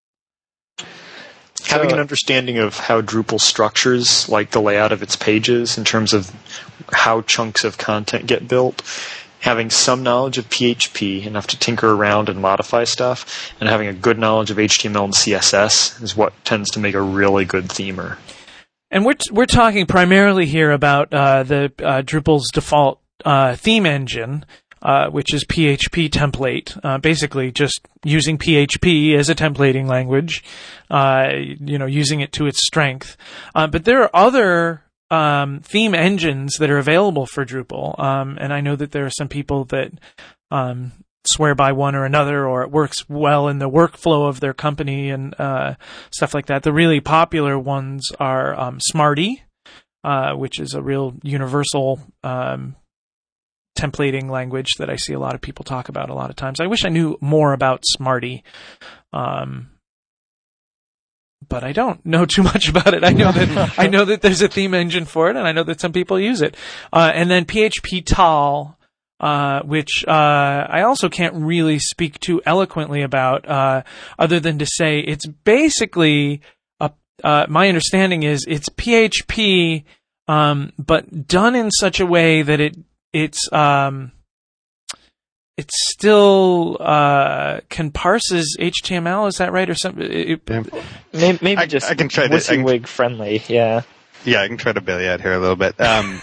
Having an understanding of how Drupal structures, like the layout of its pages in terms of how chunks of content get built, having some knowledge of P H P, enough to tinker around and modify stuff, and having a good knowledge of H T M L and C S S is what tends to make a really good themer. And we're t- we're talking primarily here about uh, the uh, Drupal's default uh, theme engine, uh, which is P H P template. Uh, basically, just using P H P as a templating language, uh, you know, using it to its strength. Uh, but there are other um, theme engines that are available for Drupal, um, and I know that there are some people that um, swear by one or another, or it works well in the workflow of their company and uh, stuff like that. The really popular ones are um, Smarty, uh, which is a real universal um, templating language that I see a lot of people talk about a lot of times. I wish I knew more about Smarty, um, but I don't know too much about it. I know that I know that there's a theme engine for it, and I know that some people use it. Uh, and then P H P Tal, Uh, which uh, I also can't really speak too eloquently about, uh, other than to say it's basically a, uh, my understanding is it's P H P, um, but done in such a way that it it's um, it still uh, can parses H T M L. Is that right, or something? It, Yeah. Maybe, maybe I- just I can try to- I can- WYSIWYG friendly, yeah. Yeah, I can try to bail you out here a little bit. Um,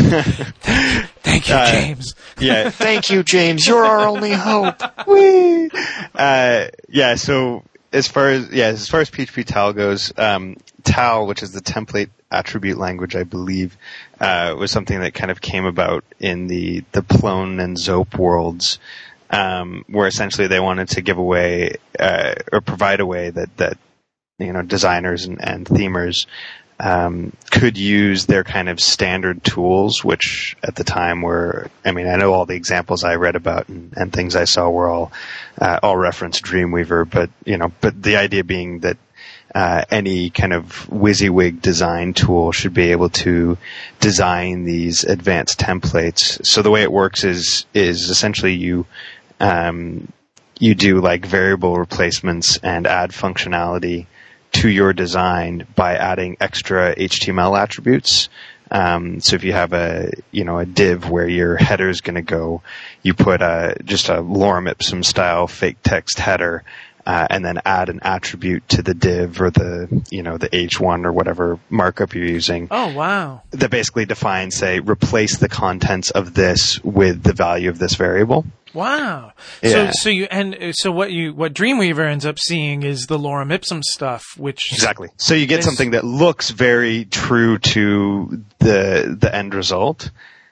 Thank you, uh, James. yeah, Thank you, James. You're our only hope. Whee! Uh, yeah, so as far as yeah, as far as P H P Tal goes, um, Tal, which is the template attribute language, I believe, uh, was something that kind of came about in the the Plone and Zope worlds, um, where essentially they wanted to give away uh, or provide a way that that you know designers and, and themers um, could use their kind of standard tools, which at the time were, I mean, I know all the examples I read about and, and things I saw were all, uh, all referenced Dreamweaver, but, you know, but the idea being that, uh, any kind of WYSIWYG design tool should be able to design these advanced templates. So the way it works is, is essentially you, um, you do like variable replacements and add functionality to your design by adding extra H T M L attributes. Um, so if you have a, you know, a div where your header is going to go, you put a, just a lorem ipsum style fake text header, uh, and then add an attribute to the div or the, you know, the H one or whatever markup you're using. Oh, wow. That basically defines, say, replace the contents of this with the value of this variable. Wow. Yeah. So, so you and uh, so what you what Dreamweaver ends up seeing is the lorem ipsum stuff, which Exactly. So you get is- something that looks very true to the the end result.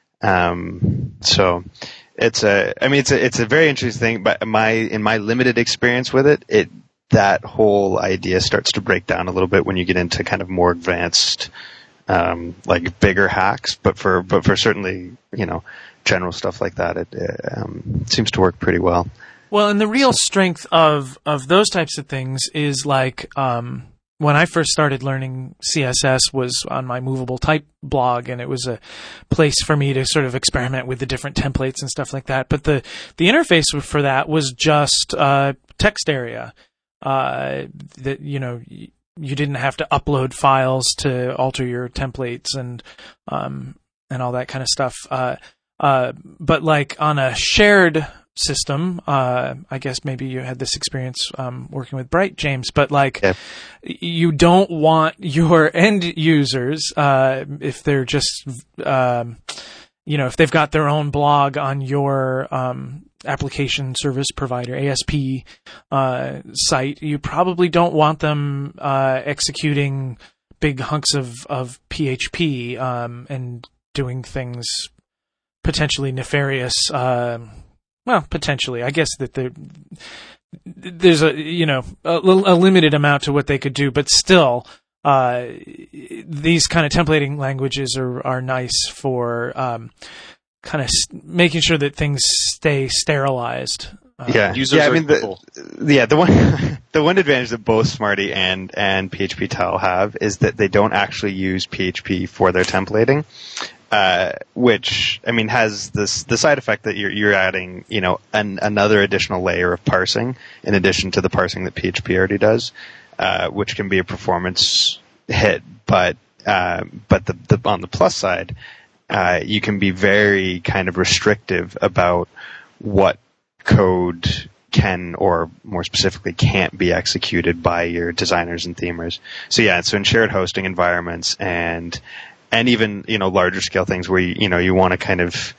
Um, so it's a, I mean, it's a it's a very interesting thing. But my in my limited experience with it, it that whole idea starts to break down a little bit when you get into kind of more advanced, um, like bigger hacks. But for but for certainly, you know, general stuff like that, it um, seems to work pretty well. Well, and the real strength of of those types of things is like um, when I first started learning C S S was on my movable type blog, and it was a place for me to sort of experiment with the different templates and stuff like that. But the, the interface for that was just uh, text area. Uh, that, you know, you didn't have to upload files to alter your templates and um, and all that kind of stuff. Uh, uh, but like on a shared system, uh, I guess maybe you had this experience um, working with Bright, James, but like yeah. you don't want your end users, uh, if they're just, um, you know, if they've got their own blog on your um, application service provider, A S P uh, site, you probably don't want them uh, executing big hunks of, of P H P um, and doing things potentially nefarious. Uh, Well, potentially. I guess that there, there's a, you know, a, a limited amount to what they could do, but still, uh, these kind of templating languages are, are nice for, um, kind of making sure that things stay sterilized. Uh, yeah. Users yeah, I are mean, the, yeah, the one, the one advantage that both Smarty and, and P H P Tile have is that they don't actually use P H P for their templating. Uh, which, I mean, has this, the side effect that you're, you're adding, you know, an, another additional layer of parsing in addition to the parsing that P H P already does, uh, which can be a performance hit. But, uh, but the, the, on the plus side, uh, you can be very kind of restrictive about what code can, or more specifically can't be executed by your designers and themers. So yeah, so in shared hosting environments and, And even, you know, larger scale things where, you, you know, you want to kind of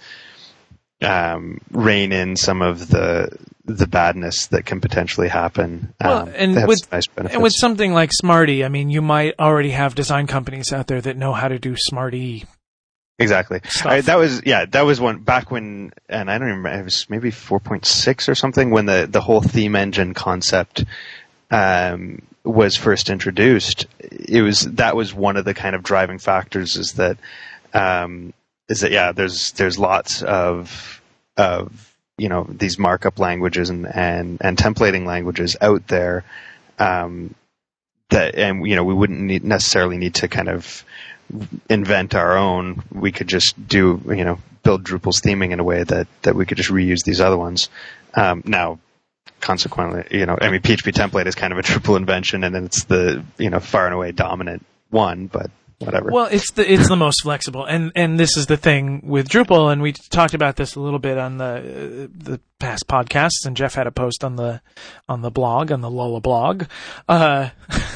um, rein in some of the the badness that can potentially happen. Well, um, and with nice benefits. and with something like Smarty, I mean, you might already have design companies out there that know how to do Smarty. Exactly. I, that was yeah. That was one back when, and I don't even remember. It was maybe four point six or something when the the whole theme engine concept Um, was first introduced. It was that was one of the kind of driving factors is that um, is that yeah there's there's lots of of you know these markup languages and and, and templating languages out there um, that and you know we wouldn't need, necessarily need to kind of invent our own. We could just do you know build Drupal's theming in a way that that we could just reuse these other ones. Um, now. Consequently, you know, I mean, P H P template is kind of a Drupal invention, and then it's the, you know, far and away dominant one, but whatever. Well, it's the it's the most flexible, and and this is the thing with Drupal, and we talked about this a little bit on the uh, the past podcasts, and Jeff had a post on the on the blog on the Lola blog. Uh,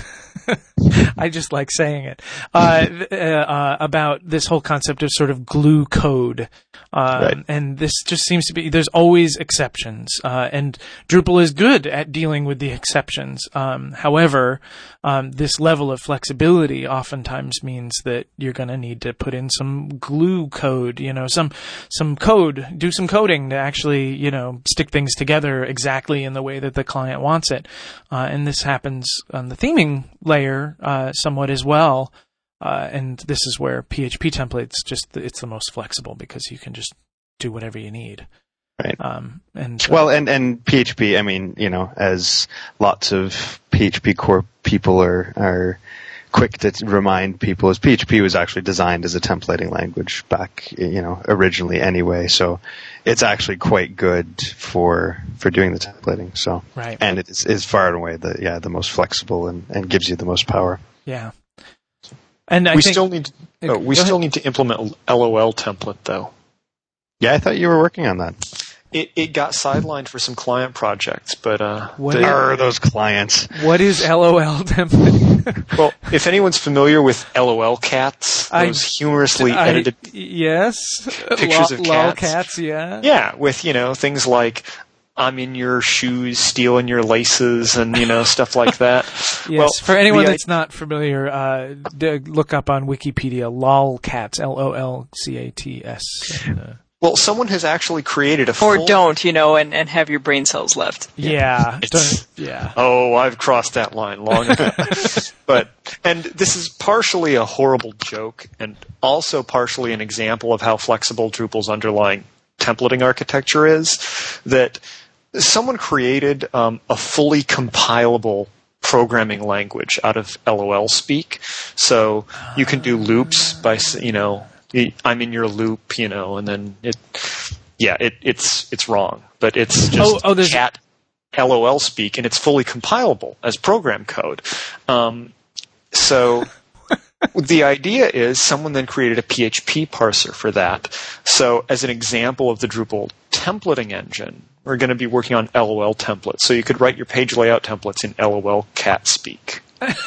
I just like saying it uh, uh, about this whole concept of sort of glue code. Um, right. And this just seems to be, there's always exceptions. Uh, and Drupal is good at dealing with the exceptions. Um, however, um, this level of flexibility oftentimes means that you're going to need to put in some glue code, you know, some, some code, do some coding to actually, you know, stick things together exactly in the way that the client wants it. Uh, and this happens on the theming layer, uh, somewhat as well. Uh, and this is where P H P templates just, it's the most flexible because you can just do whatever you need. Right. Um, and, uh, well, and, and P H P, I mean, you know, as lots of P H P core people are, are quick to remind people, is P H P was actually designed as a templating language back, you know, originally anyway. So it's actually quite good for, for doing the templating. So, right. And it is, is far and away the, yeah, the most flexible and, and gives you the most power. Yeah. And I we think, still need to, oh, we still need to implement L O L template though. Yeah, I thought you were working on that. It it got sidelined for some client projects, but uh, what the, are those clients? What is L O L template? Well, if anyone's familiar with L O L cats, I- those humorously I- edited yes. pictures Lol- of lol cats. cats, yeah. Yeah, with, you know, things like, I'm in your shoes, stealing your laces, and, you know, stuff like that. Yes, Well, for anyone the- that's not familiar, uh, d- look up on Wikipedia, lolcats, L O L C A T S. And, uh, Well, someone has actually created a Or full... don't, you know, and, and have your brain cells left. yeah, It's- don't- yeah. Oh, I've crossed that line long ago. But, and this is partially a horrible joke, and also partially an example of how flexible Drupal's underlying templating architecture is, that someone created um, a fully compilable programming language out of LOL speak. So you can do loops by, you know, I'm in your loop, you know, and then it, yeah, it, it's it's wrong, but it's just oh, oh, there's cat LOL speak, and it's fully compilable as program code. Um, so the idea is someone then created a P H P parser for that. So as an example of the Drupal templating engine, we're going to be working on LOL templates. So you could write your page layout templates in LOL cat speak.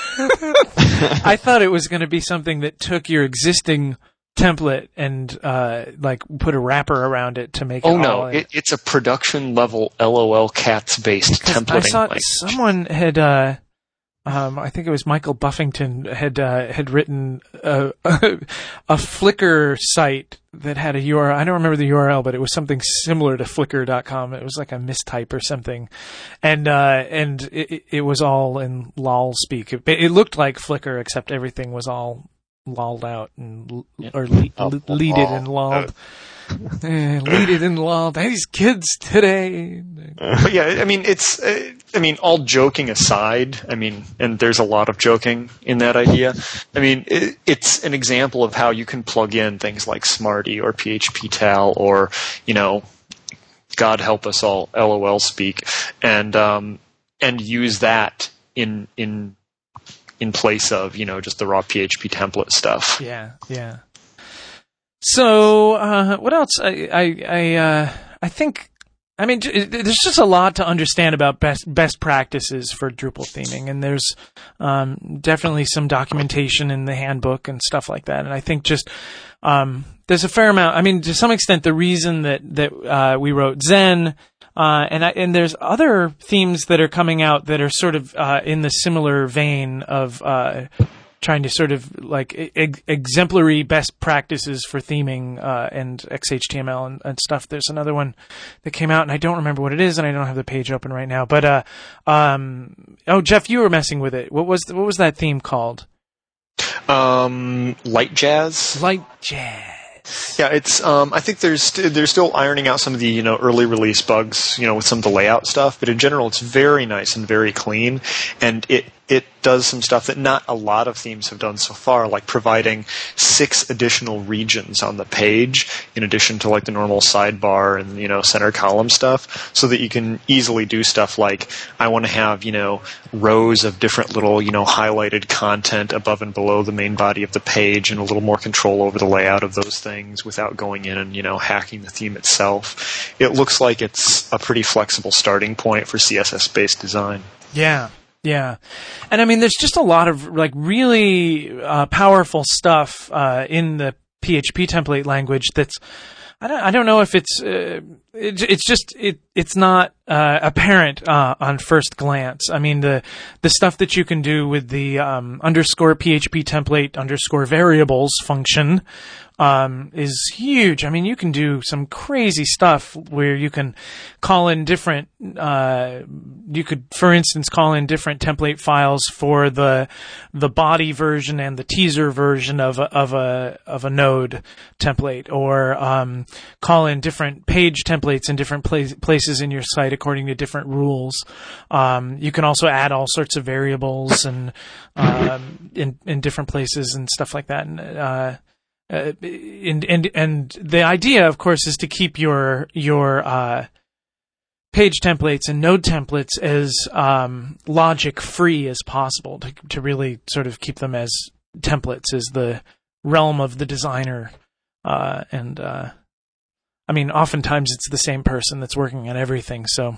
I thought it was going to be something that took your existing template and uh, like put a wrapper around it to make it oh all no in. it, it's a production level LOL cats based templating I saw language. someone had uh, um, I think it was Michael Buffington had uh, had written a, a, a Flickr site that had a U R L. I don't remember the U R L, but it was something similar to Flickr dot com. It was like a mistype or something, and uh, and it, it was all in lol speak. It, it looked like Flickr, except everything was all lolled out and or le- Oh, le- leaded and lolled. Eh, leaded and lolled. These kids today. But yeah, I mean, it's, uh, I mean, all joking aside, I mean, and there's a lot of joking in that idea. I mean, it, it's an example of how you can plug in things like Smarty or P H P Tal or, you know, God help us all, LOL speak, and um, and use that in in in place of, you know, just the raw P H P template stuff. Yeah, yeah. So, uh, what else? I, I, I, uh, I think, I mean, j- there's just a lot to understand about best best practices for Drupal theming, and there's um, definitely some documentation in the handbook and stuff like that. And I think just um, there's a fair amount. I mean, to some extent, the reason that that uh, we wrote Zen, uh, and I, and there's other themes that are coming out that are sort of uh, in the similar vein of. Uh, trying to sort of like ex- exemplary best practices for theming uh, and X H T M L and, and stuff. There's another one that came out, and I don't remember what it is, and I don't have the page open right now. But uh, um, oh, Jeff, you were messing with it. What was the, what was that theme called? Um, light jazz. Light jazz. Yeah, it's. Um, I think there's st- they're still ironing out some of the you know early release bugs, you know, with some of the layout stuff. But in general, it's very nice and very clean, and it it does some stuff that not a lot of themes have done so far, like providing six additional regions on the page in addition to like the normal sidebar and you know center column stuff, so that you can easily do stuff like I want to have you know rows of different little you know highlighted content above and below the main body of the page, and a little more control over the layout of those things without going in and you know hacking the theme itself. It looks like it's a pretty flexible starting point for C S S based design. Yeah. Yeah. And I mean, there's just a lot of like really uh, powerful stuff uh, in the P H P template language that's, I don't, I don't know if it's, uh, it, it's just, it, it's not uh, apparent uh, on first glance. I mean, the, the stuff that you can do with the um, underscore P H P template underscore variables function Um, is huge. I mean, you can do some crazy stuff where you can call in different, uh, you could, for instance, call in different template files for the, the body version and the teaser version of a, of a, of a node template, or, um, call in different page templates in different pla- places in your site according to different rules. Um, you can also add all sorts of variables and, um, in, in different places and stuff like that. And, uh, Uh, and, and, and the idea, of course, is to keep your, your, uh, page templates and node templates as, um, logic free as possible, to, to really sort of keep them as templates, as the realm of the designer. Uh, and, uh, I mean, oftentimes it's the same person that's working on everything. So,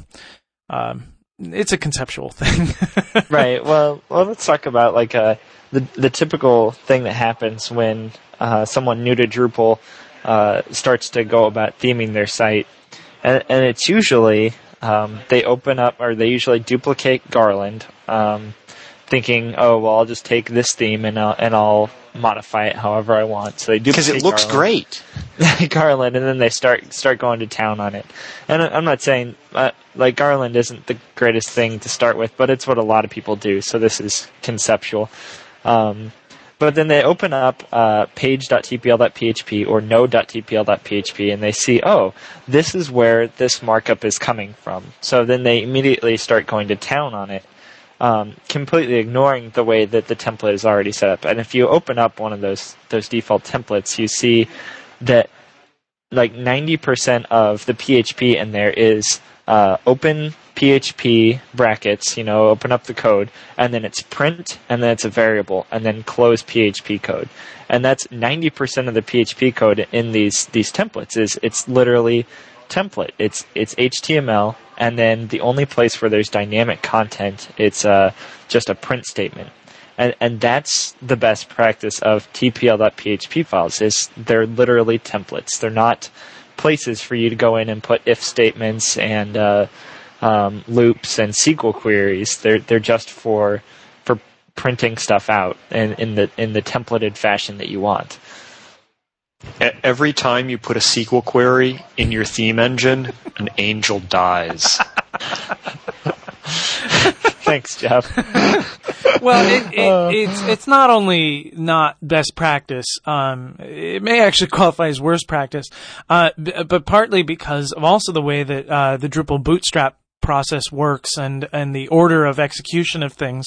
um, it's a conceptual thing. Right. Well, well, let's talk about like, uh, the, the typical thing that happens when, Uh, someone new to Drupal uh, starts to go about theming their site, and, and it's usually um, they open up or they usually duplicate Garland, um, thinking, oh well, I'll just take this theme and I'll, and I'll modify it however I want. So they duplicate because it looks Garland, great. Garland, and then they start start going to town on it. And I'm not saying uh, like Garland isn't the greatest thing to start with, but it's what a lot of people do. So this is conceptual. Um, But then they open up uh, page dot T P L dot P H P or node dot T P L dot P H P, and they see, oh, this is where this markup is coming from. So then they immediately start going to town on it. um, completely ignoring the way that the template is already set up. And if you open up one of those those default templates, you see that like ninety percent of the P H P in there is uh, open P H P brackets, you know, open up the code, and then it's print, and then it's a variable, and then close P H P code. And that's ninety percent of the P H P code in these these templates. Is it's literally template. It's it's H T M L, and then the only place where there's dynamic content, it's uh, just a print statement. And and that's the best practice of T P L dot P H P files, is they're literally templates. They're not places for you to go in and put if statements and uh, um, loops and S Q L queries. They're they're just for for printing stuff out in, in the in the templated fashion that you want. Every time you put a S Q L query in your theme engine, an angel dies. Thanks, Jeff. Well, it, it, it's it's not only not best practice. Um, it may actually qualify as worst practice, uh, b- but partly because of also the way that uh, the Drupal Bootstrap process works and and the order of execution of things.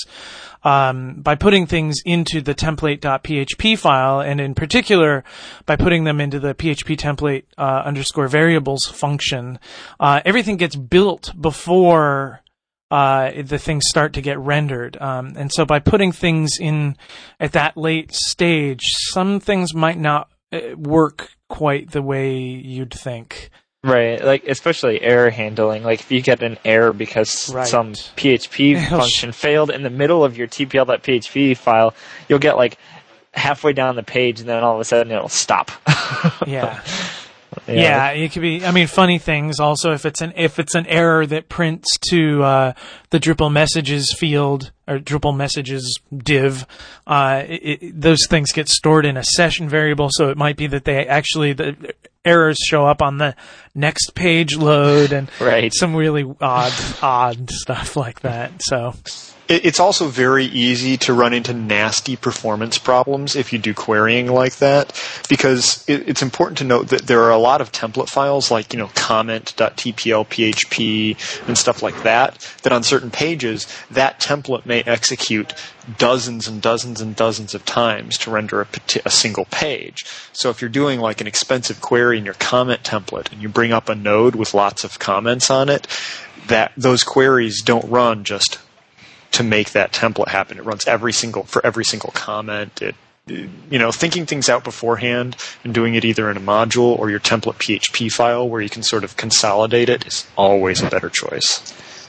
Um, by putting things into the template dot P H P file, and in particular by putting them into the P H P template uh, underscore variables function, uh, everything gets built before uh, the things start to get rendered. Um, and so by putting things in at that late stage, some things might not uh, work quite the way you'd think. Right, like especially error handling. Like if you get an error because Right. some P H P function failed in the middle of your T P L dot P H P file, you'll get like halfway down the page and then all of a sudden it'll stop. Yeah. Yeah. Yeah, it could be. I mean, funny things. Also, if it's an if it's an error that prints to uh, the Drupal messages field or Drupal messages div, uh, it, it, those things get stored in a session variable. So it might be that they actually the errors show up on the next page load and Right. some really odd odd stuff like that. So. It's also very easy to run into nasty performance problems if you do querying like that, because it's important to note that there are a lot of template files like, you know, comment dot T P L P H P and stuff like that, that on certain pages, that template may execute dozens and dozens and dozens of times to render a, a single page. So if you're doing like an expensive query in your comment template and you bring up a node with lots of comments on it, that those queries don't run just to make that template happen. It runs every single for every single comment. It, you know, thinking things out beforehand and doing it either in a module or your template P H P file where you can sort of consolidate it is always a better choice.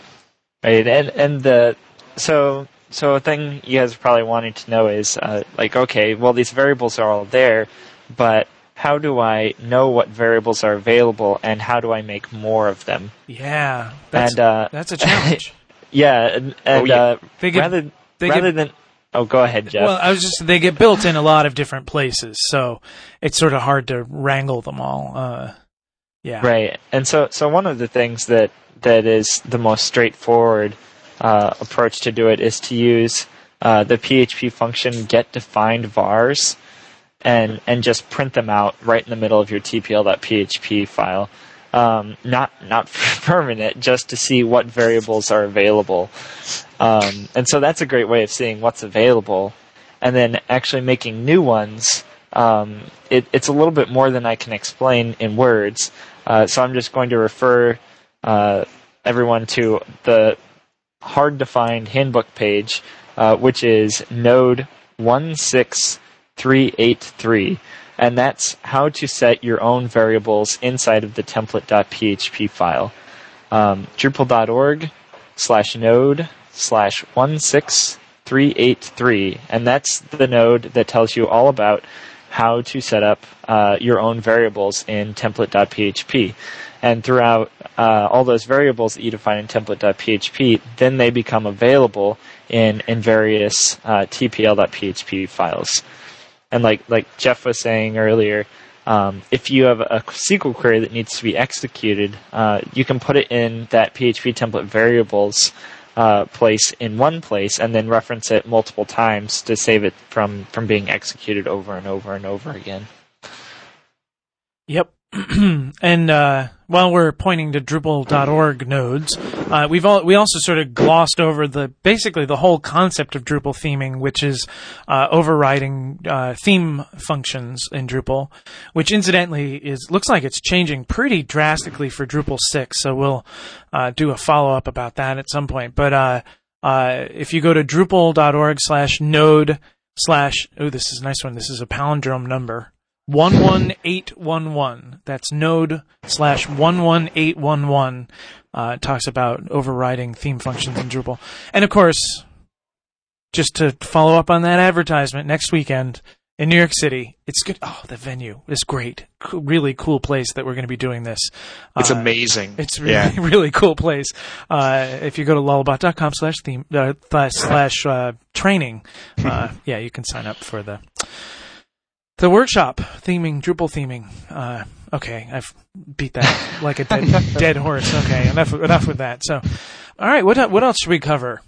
Right, and and the so so a thing you guys are probably wanting to know is uh, like, okay, well these variables are all there, but how do I know what variables are available and how do I make more of them? Yeah, that's, and uh, that's a challenge. Yeah, and, and Oh, yeah. uh, They get- rather they rather get- than oh, go ahead, Jeff. Well, I was just they get built in a lot of different places, so it's sort of hard to wrangle them all. Uh, yeah, Right, and so so one of the things that that is the most straightforward uh, approach to do it is to use uh, the P H P function get defined vars, and and just print them out right in the middle of your T P L dot P H P file. Um, not not permanent, just to see what variables are available. Um, and so that's a great way of seeing what's available. And then actually making new ones, um, it, it's a little bit more than I can explain in words. Uh, so I'm just going to refer uh, everyone to the hard-to-find handbook page, uh, which is node one six three eight three. And that's how to set your own variables inside of the template dot P H P file. Um, Drupal.org slash node slash one six three eight three. And that's the node that tells you all about how to set up uh, your own variables in template dot P H P. And throughout uh, all those variables that you define in template dot P H P, then they become available in, in various uh, T P L dot P H P files. And like like Jeff was saying earlier, um, if you have a S Q L query that needs to be executed, uh, you can put it in that P H P template variables uh, place in one place and then reference it multiple times to save it from, from being executed over and over and over again. Yep. and uh, while we're pointing to Drupal dot org nodes, uh, we've all, we also sort of glossed over the basically the whole concept of Drupal theming, which is uh, overriding uh, theme functions in Drupal, which incidentally is looks like it's changing pretty drastically for Drupal six. So we'll uh, do a follow up about that at some point. But uh, uh, if you go to Drupal dot org slash node slash oh, this is a nice one. This is a palindrome number. one one eight one one. That's node slash one one eight one one. Uh, it talks about overriding theme functions in Drupal. And of course, just to follow up on that advertisement, next weekend in New York City, it's good. Oh, the venue is great. Co- really cool place that we're going to be doing this. It's uh, amazing. It's really, yeah. really cool place. Uh, if you go to lullabot dot com slash theme, uh, slash, uh, training, uh, yeah, you can sign up for the, The workshop, theming, Drupal theming. Uh, okay, I've beat that like a dead, dead horse. Okay, enough enough with that. So, all right, what what else should we cover?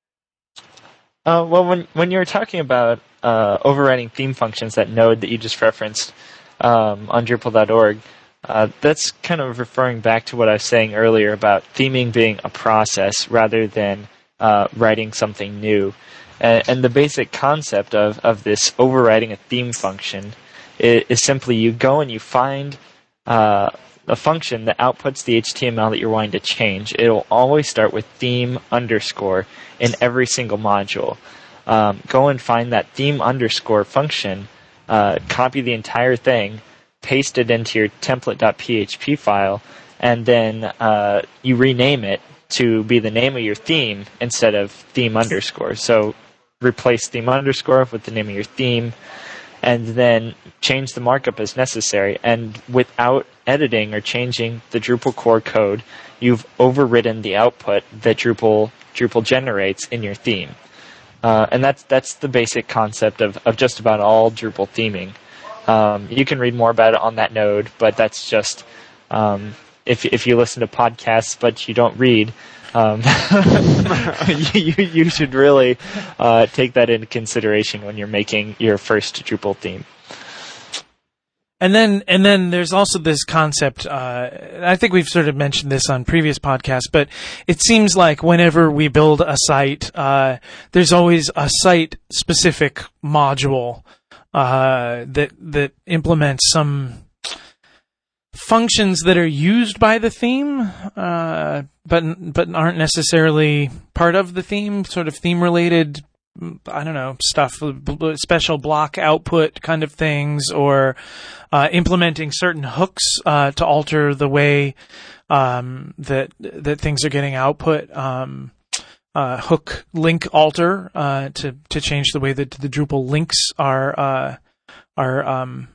Uh, well, when when you were talking about uh, overriding theme functions, that node that you just referenced um, on Drupal dot org, uh, that's kind of referring back to what I was saying earlier about theming being a process rather than uh, writing something new. And, and the basic concept of, of this overriding a theme function is, is simply you go and you find uh, a function that outputs the H T M L that you're wanting to change. It'll always start with theme underscore in every single module. Um, go and find that theme underscore function, uh, copy the entire thing, paste it into your template.php file, and then uh, you rename it to be the name of your theme instead of theme underscore. So replace theme underscore with the name of your theme, and then change the markup as necessary. And without editing or changing the Drupal core code, you've overridden the output that Drupal Drupal generates in your theme. Uh, and that's that's the basic concept of, of just about all Drupal theming. Um, you can read more about it on that node, but that's just um, if if you listen to podcasts but you don't read, um, you, you should really uh, take that into consideration when you're making your first Drupal theme. And then, and then there's also this concept, uh, I think we've sort of mentioned this on previous podcasts, but it seems like whenever we build a site, uh, there's always a site-specific module, uh, that, that implements some functions that are used by the theme, uh, but, but aren't necessarily part of the theme, sort of theme-related, I don't know, stuff, special block output kind of things, or uh, implementing certain hooks uh, to alter the way um, that that things are getting output. Um, uh, hook link alter uh, to to change the way that the Drupal links are uh, are um,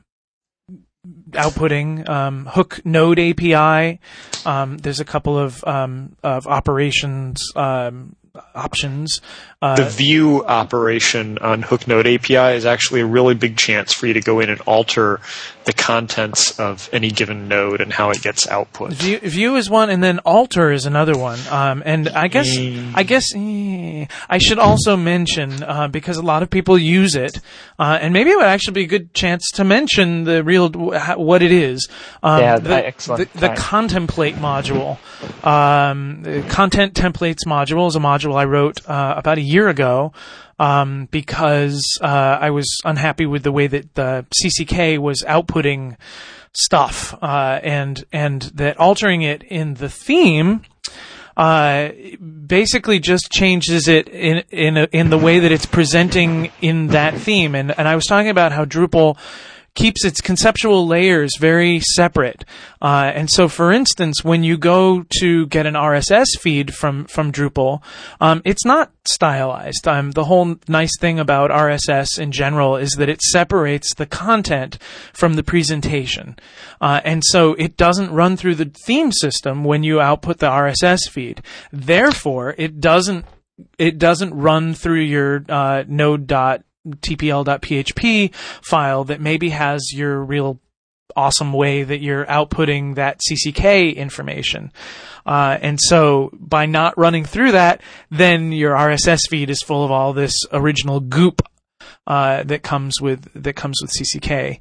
outputting. Um, hook node A P I. Um, there's a couple of um, of operations. Um, options. Uh, the view operation on Hook Node A P I is actually a really big chance for you to go in and alter the contents of any given node and how it gets output. View, view is one, and then alter is another one. Um, and I guess mm. I guess eh, I should also mention uh, because a lot of people use it, uh, and maybe it would actually be a good chance to mention the real what it is. Um, yeah, the, excellent. The, the contemplate module, um, the content templates module is a module I wrote uh, about a year ago um, because uh, I was unhappy with the way that the C C K was outputting stuff, uh, and and that altering it in the theme uh, basically just changes it in in a, in the way that it's presenting in that theme. And and I was talking about how Drupal keeps its conceptual layers very separate. Uh, and so, for instance, when you go to get an R S S feed from, from Drupal, um, it's not stylized. Um, the whole nice thing about R S S in general is that it separates the content from the presentation. Uh, and so it doesn't run through the theme system when you output the R S S feed. Therefore, it doesn't, it doesn't run through your, uh, node dot T P L dot P H P file that maybe has your real awesome way that you're outputting that C C K information. Uh, and so by not running through that, then your R S S feed is full of all this original goop uh, that comes with that comes with C C K.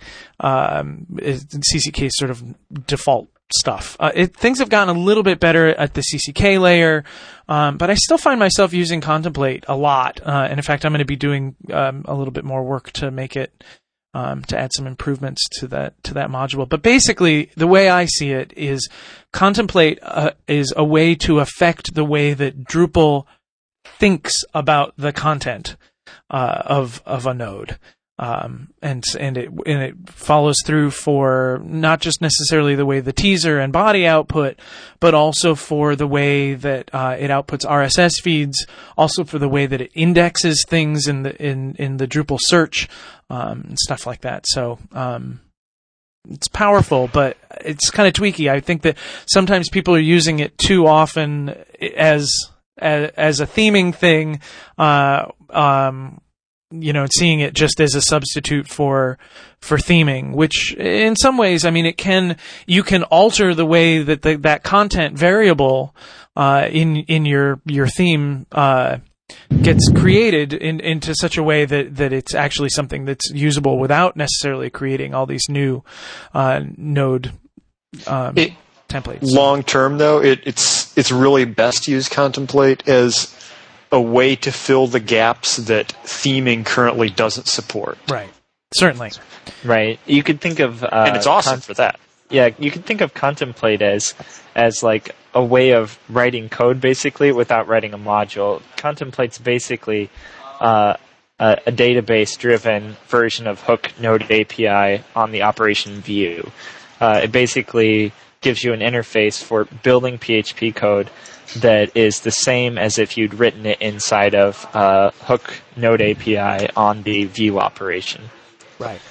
Um, C C K sort of default stuff. Uh, it, things have gotten a little bit better at the C C K layer, um, but I still find myself using Contemplate a lot. Uh, and in fact, I'm going to be doing um, a little bit more work to make it, um, to add some improvements to that to that module. But basically, the way I see it is, Contemplate uh, is a way to affect the way that Drupal thinks about the content uh, of of a node. Um, and, and it, and it follows through for not just necessarily the way the teaser and body output, but also for the way that, uh, it outputs R S S feeds, also for the way that it indexes things in the, in, in the Drupal search, um, and stuff like that. So, um, it's powerful, but it's kind of tweaky. I think that sometimes people are using it too often as, as, as a theming thing, uh, um, you know, seeing it just as a substitute for, for theming, which in some ways, I mean, it can, you can alter the way that the, that content variable, uh, in, in your, your theme, uh, gets created in, into such a way that, that it's actually something that's usable without necessarily creating all these new, uh, node, um, it, templates. Long term though, it, it's, it's really best to use Contemplate as a way to fill the gaps that theming currently doesn't support. Right. Certainly. Right. You could think of... Uh, and it's awesome con- for that. Yeah, you could think of Contemplate as as like a way of writing code, basically, without writing a module. Contemplate's basically uh, a, a database-driven version of Hook Node A P I on the operation view. Uh, it basically gives you an interface for building P H P code that is the same as if you'd written it inside of uh, Hook Node A P I on the view operation. Right.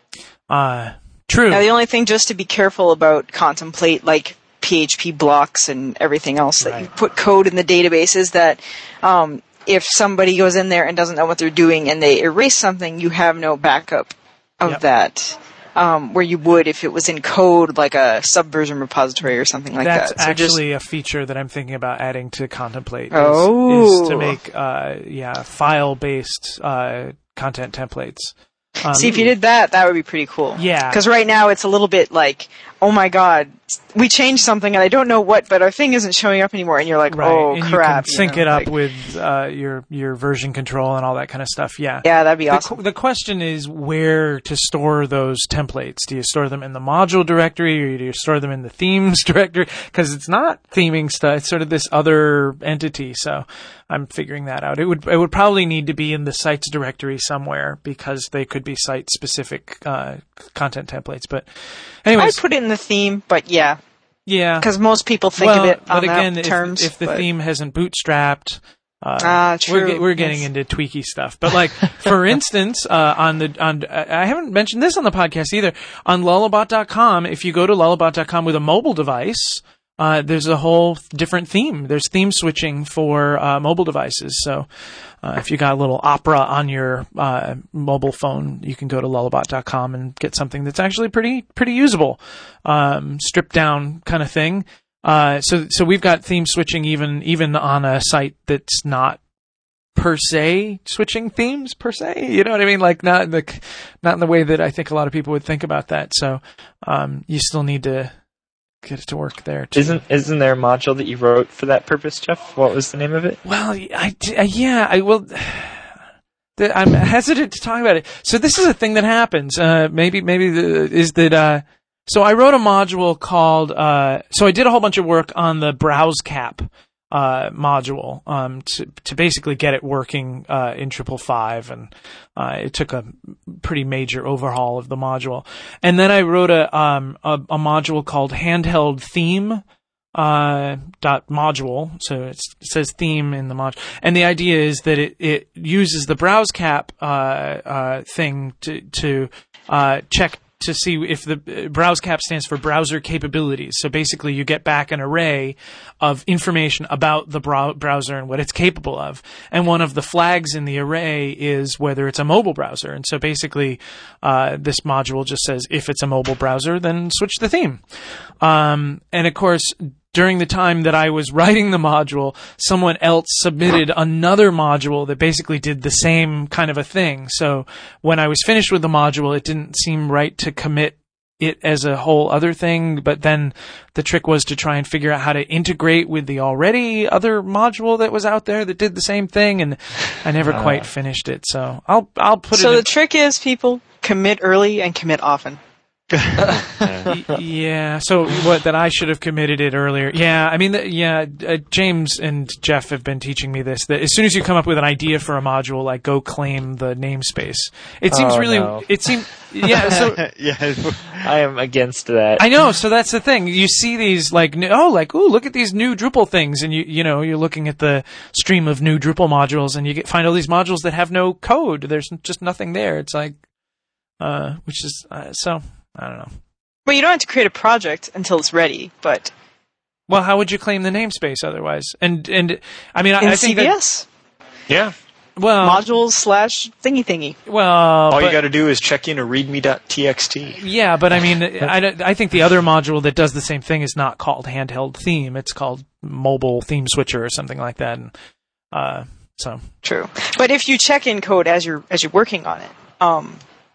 Uh, true. Now, the only thing just to be careful about Contemplate, like P H P blocks and everything else, that right. you put code in the database, is that um, if somebody goes in there and doesn't know what they're doing and they erase something, you have no backup of yep. that. Um, where you would if it was in code, like a subversion repository or something like That's that. That's so actually just... a feature that I'm thinking about adding to Contemplate. Is, oh. is to make uh, yeah file-based uh, content templates. Um, See, if you did that, that would be pretty cool. Yeah. Because right now it's a little bit like, oh my god, we changed something and I don't know what, but our thing isn't showing up anymore. And you're like, right. oh and crap. You can sync you know, it up like, with uh, your your version control and all that kind of stuff. Yeah. Yeah, that'd be the, awesome. The question is where to store those templates. Do you store them in the module directory, or do you store them in the themes directory? Because it's not theming stuff. It's sort of this other entity. So I'm figuring that out. It would it would probably need to be in the sites directory somewhere, because they could be site specific uh, content templates. But anyways, I'd put it in the theme, but yeah. Yeah. Because most people think well, of it on but again, that if, terms. if the but... theme hasn't bootstrapped, uh, ah, true. we're, get, we're getting yes. into tweaky stuff. But like, for instance, uh, on the on, I haven't mentioned this on the podcast either. On lullabot dot com, if you go to lullabot dot com with a mobile device, uh, there's a whole different theme. There's theme switching for uh, mobile devices. So uh, if you got a little Opera on your uh, mobile phone, you can go to lullabot dot com and get something that's actually pretty pretty usable, um, stripped down kind of thing. Uh, so so we've got theme switching even even on a site that's not per se switching themes per se. You know what I mean? Like not in the not in the way that I think a lot of people would think about that. So um, you still need to get it to work there too. Isn't isn't there a module that you wrote for that purpose, Jeff? What was the name of it? Well, I, I yeah, I will. I'm hesitant to talk about it. So this is a thing that happens. Uh, maybe maybe the, is that. Uh, so I wrote a module called. Uh, so I did a whole bunch of work on the BrowseCap uh, module um, to to basically get it working uh, in Drupal five, and uh, it took a pretty major overhaul of the module. And then I wrote a um a, a module called Handheld Theme uh dot module. So it's, it says theme in the module, and the idea is that it it uses the BrowseCap uh uh thing to to uh check to see if the BrowseCap stands for browser capabilities. So basically you get back an array of information about the brow- browser and what it's capable of. And one of the flags in the array is whether it's a mobile browser. And so basically uh, this module just says if it's a mobile browser, then switch the theme. Um, and of course, during the time that I was writing the module, someone else submitted another module that basically did the same kind of a thing. So when I was finished with the module, it didn't seem right to commit it as a whole other thing, but then the trick was to try and figure out how to integrate with the already other module that was out there that did the same thing, and I never uh, quite finished it. So I'll I'll put so it. So the in- trick is, people, commit early and commit often. Yeah. So what? That I should have committed it earlier. Yeah. I mean, the, yeah. Uh, James and Jeff have been teaching me this. That as soon as you come up with an idea for a module, like go claim the namespace. It seems oh, really. No. It seems. Yeah. So yeah. I am against that. I know. So that's the thing. You see these like oh like ooh look at these new Drupal things, and you you know you're looking at the stream of new Drupal modules, and you get find all these modules that have no code. There's just nothing there. It's like, uh, which is uh, so. I don't know. Well, you don't have to create a project until it's ready, but well, how would you claim the namespace otherwise? And and I mean, in I, I think C V S, that, yeah, well, modules slash thingy thingy. Well, all but, you got to do is check in a readme.txt. Yeah, but I mean, I, I think the other module that does the same thing is not called handheld theme; it's called mobile theme switcher or something like that. And uh, so true. But if you check in code as you're as you're working on it, um,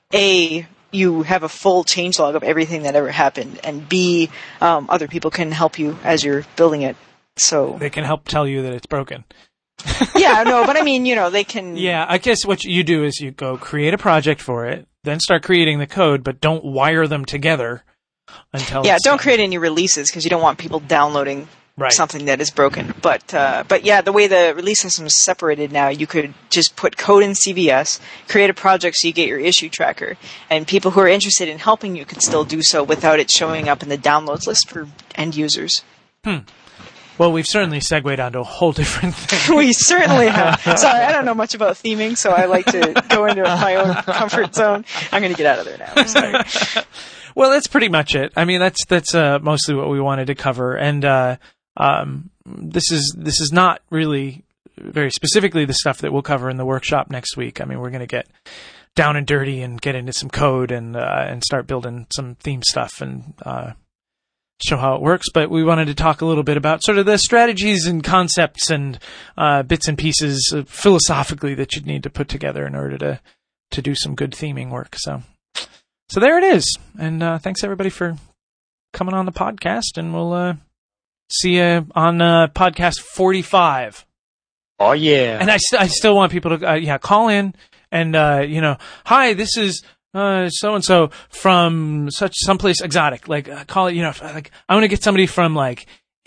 a you have a full changelog of everything that ever happened, and B, um, other people can help you as you're building it. So they can help tell you that it's broken. Yeah, no, but I mean, you know, they can. Yeah, I guess what you do is you go create a project for it, then start creating the code, but don't wire them together until. Yeah, it's don't done. create any releases because you don't want people downloading. Right. Something that is broken. But uh, but yeah, the way the release system is separated now, you could just put code in C V S, create a project so you get your issue tracker, and people who are interested in helping you can still do so without it showing up in the downloads list for end users. Hmm. Well, we've certainly segued onto a whole different thing. We certainly have. Sorry, I don't know much about theming, so I like to go into my own comfort zone. I'm going to get out of there now. I'm sorry. Well, that's pretty much it. I mean, that's that's uh, mostly what we wanted to cover, and uh, um, this is this is not really very specifically the stuff that we'll cover in the workshop next week. I mean, we're going to get down and dirty and get into some code and uh, and start building some theme stuff and uh, show how it works. But we wanted to talk a little bit about sort of the strategies and concepts and uh, bits and pieces uh, philosophically that you'd need to put together in order to to do some good theming work. So. So there it is. And uh, thanks, everybody, for coming on the podcast. And we'll uh, see you on uh, podcast forty-five. Oh, yeah. And I, st- I still want people to uh, yeah call in and, uh, you know, hi, this is uh, so-and-so from such someplace exotic. Like, uh, call it, you know, like I want to get somebody from, like,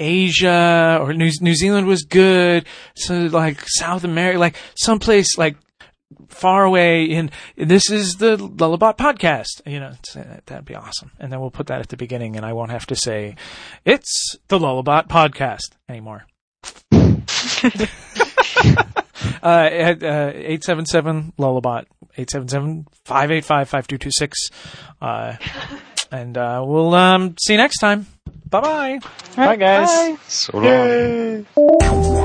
Asia or New, New Zealand was good. So, like, South America, like, someplace, like, far away in this is the Lullabot podcast, you know, that'd be awesome. And then we'll put that at the beginning and I won't have to say it's the Lullabot podcast anymore. uh, at, uh, eight seven seven Lullabot, eight seven seven, five eight five, five two two six. Uh, and, uh, we'll, um, see you next time. Bye-bye. Right, bye guys. Bye. So long. Yay.